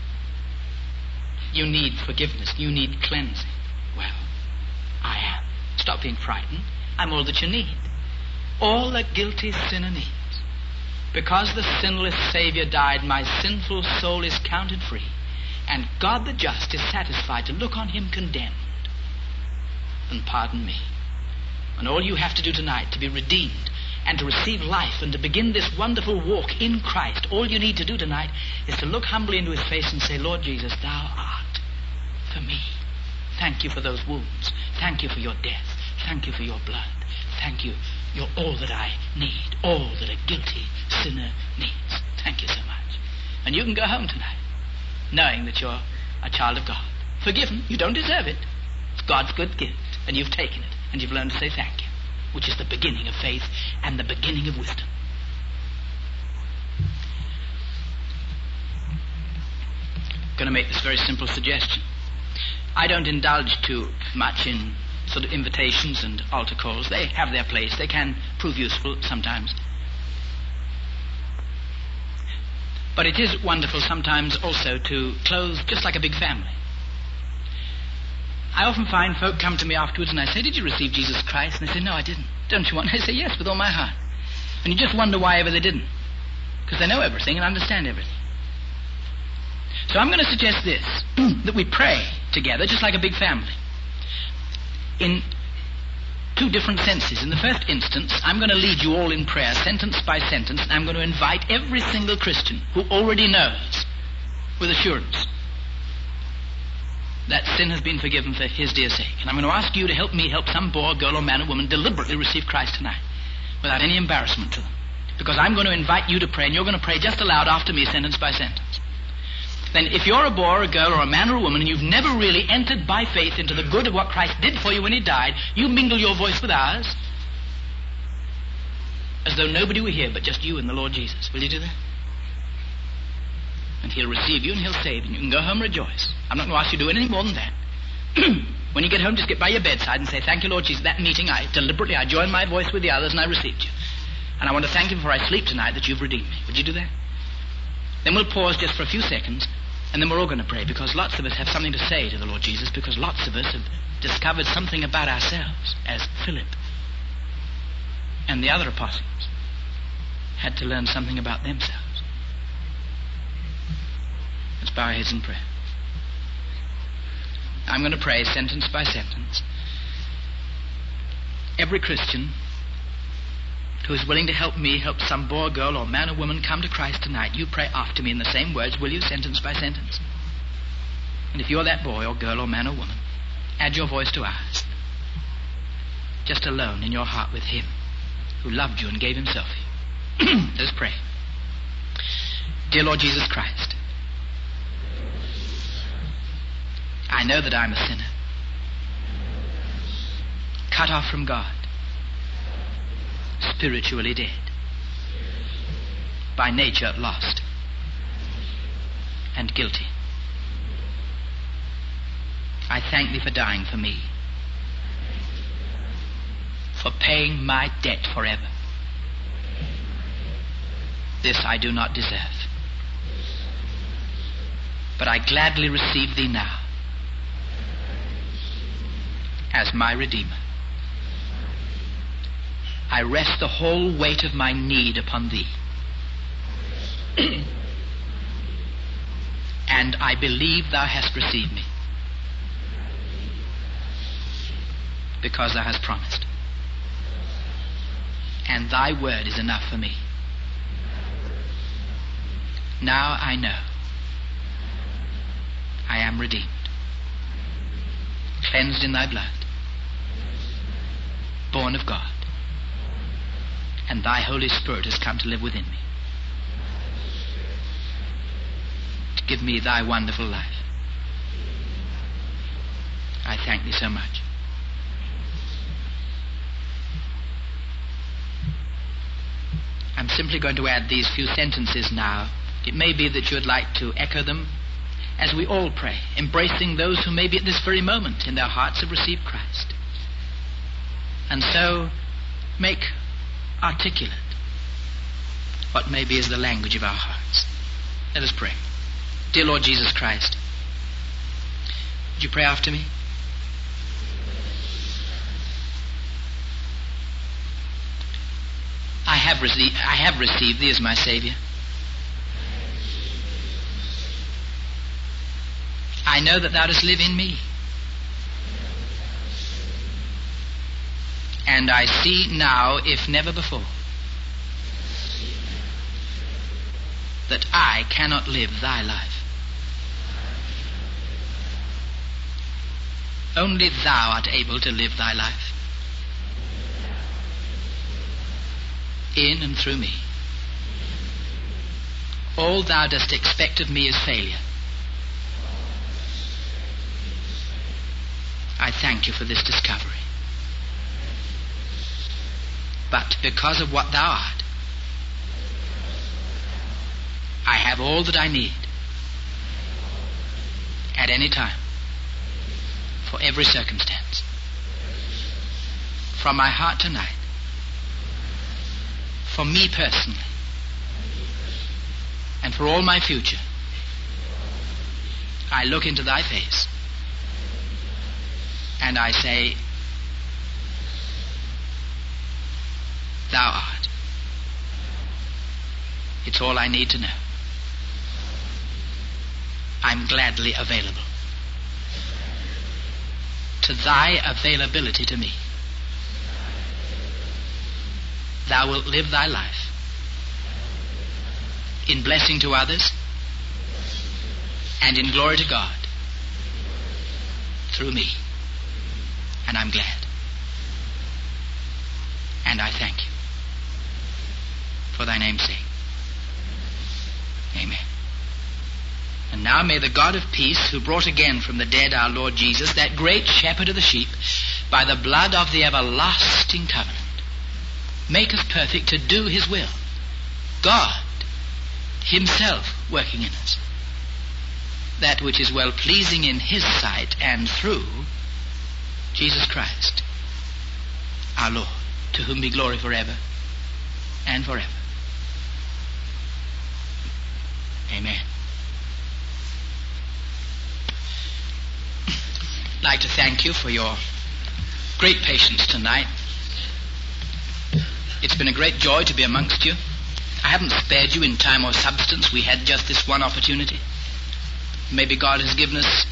You need forgiveness. You need cleansing. Well, I am. Stop being frightened. I'm all that you need. All a guilty sinner needs. Because the sinless Savior died, my sinful soul is counted free, and God the just is satisfied to look on him condemned and pardon me. And all you have to do tonight to be redeemed and to receive life and to begin this wonderful walk in Christ, all you need to do tonight is to look humbly into his face and say, Lord Jesus, thou art for me. Thank you for those wounds. Thank you for your death. Thank you for your blood. Thank you. You're all that I need, all that a guilty sinner needs. Thank you so much. And you can go home tonight knowing that you're a child of God. Forgiven. You don't deserve it. It's God's good gift, and you've taken it, and you've learned to say thank you, which is the beginning of faith and the beginning of wisdom. I'm going to make this very simple suggestion. I don't indulge too much in sort of invitations and altar calls. They have their place. They can prove useful sometimes. But it is wonderful sometimes also to close just like a big family. I often find folk come to me afterwards and I say, did you receive Jesus Christ? And they say, no, I didn't. Don't you want? I say, yes, with all my heart. And you just wonder why ever they didn't. Because they know everything and understand everything. So I'm going to suggest this, that we pray together just like a big family. In two different senses. In the first instance, I'm going to lead you all in prayer, sentence by sentence, and I'm going to invite every single Christian who already knows, with assurance, that sin has been forgiven for his dear sake. And I'm going to ask you to help me help some boy, girl, or man or woman deliberately receive Christ tonight, without any embarrassment to them. Because I'm going to invite you to pray, and you're going to pray just aloud after me, sentence by sentence. Then if you're a boy or a girl or a man or a woman and you've never really entered by faith into the good of what Christ did for you when he died, you mingle your voice with ours as though nobody were here but just you and the Lord Jesus. Will you do that? And he'll receive you and he'll save you. You can go home rejoice. I'm not going to ask you to do anything more than that. When you get home, just get by your bedside and say, thank you, Lord Jesus. That meeting, I deliberately, I joined my voice with the others and I received you. And I want to thank you before I sleep tonight that you've redeemed me. Would you do that? Then we'll pause just for a few seconds. And then we're all going to pray, because lots of us have something to say to the Lord Jesus, because lots of us have discovered something about ourselves, as Philip and the other apostles had to learn something about themselves. Let's bow our heads in prayer. I'm going to pray sentence by sentence. Every Christian who is willing to help me help some boy, girl, or man or woman come to Christ tonight, you pray after me in the same words, will you, sentence by sentence? And if you're that boy or girl or man or woman, add your voice to ours. Just alone in your heart with him who loved you and gave himself for you. Let us pray. Dear Lord Jesus Christ, I know that I'm a sinner, cut off from God, spiritually dead, by nature lost, and guilty. I thank thee for dying for me, for paying my debt forever. This I do not deserve, but I gladly receive thee now as my Redeemer. I rest the whole weight of my need upon thee, and I believe thou hast received me, because thou hast promised, and thy word is enough for me. Now I know I am redeemed, cleansed in thy blood, born of God, and thy Holy Spirit has come to live within me, to give me thy wonderful life. I thank thee so much. I'm simply going to add these few sentences now. It may be that you would like to echo them as we all pray, embracing those who maybe at this very moment in their hearts have received Christ, and so make articulate what maybe is the language of our hearts. Let us pray. Dear Lord Jesus Christ, would you pray after me? I have received, I have received thee as my Savior. I know that thou dost live in me, and I see now, if never before, that I cannot live thy life. Only thou art able to live thy life in and through me. All thou dost expect of me is failure. I thank you for this discovery. But because of what thou art, I have all that I need at any time, for every circumstance. From my heart tonight, for me personally, and for all my future, I look into thy face and I say, thou art. It's all I need to know. I'm gladly available to thy availability to me. Thou wilt live thy life in blessing to others and in glory to God through me. And I'm glad. And I thank you for thy name's sake. Amen. And now may the God of peace, who brought again from the dead our Lord Jesus, that great shepherd of the sheep, by the blood of the everlasting covenant, make us perfect to do his will. God himself working in us that which is well pleasing in his sight, and through Jesus Christ our Lord, to whom be glory forever and forever. Amen. I'd like to thank you for your great patience tonight. It's been a great joy to be amongst you. I haven't spared you in time or substance. We had just this one opportunity. Maybe God has given us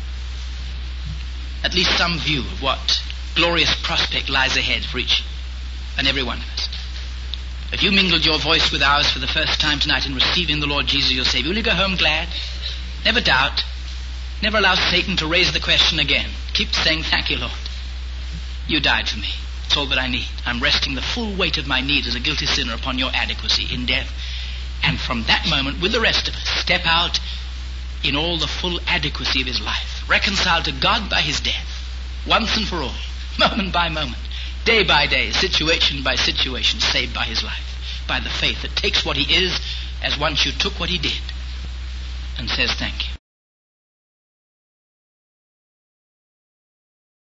at least some view of what glorious prospect lies ahead for each and every one of us. If you mingled your voice with ours for the first time tonight in receiving the Lord Jesus your Savior, will you go home glad? Never doubt. Never allow Satan to raise the question again. Keep saying, thank you, Lord. You died for me. It's all that I need. I'm resting the full weight of my need as a guilty sinner upon your adequacy in death. And from that moment, with the rest of us, step out in all the full adequacy of his life, reconciled to God by his death, once and for all, moment by moment, day by day, situation by situation, saved by his life, by the faith that takes what he is as once you took what he did, and says thank you.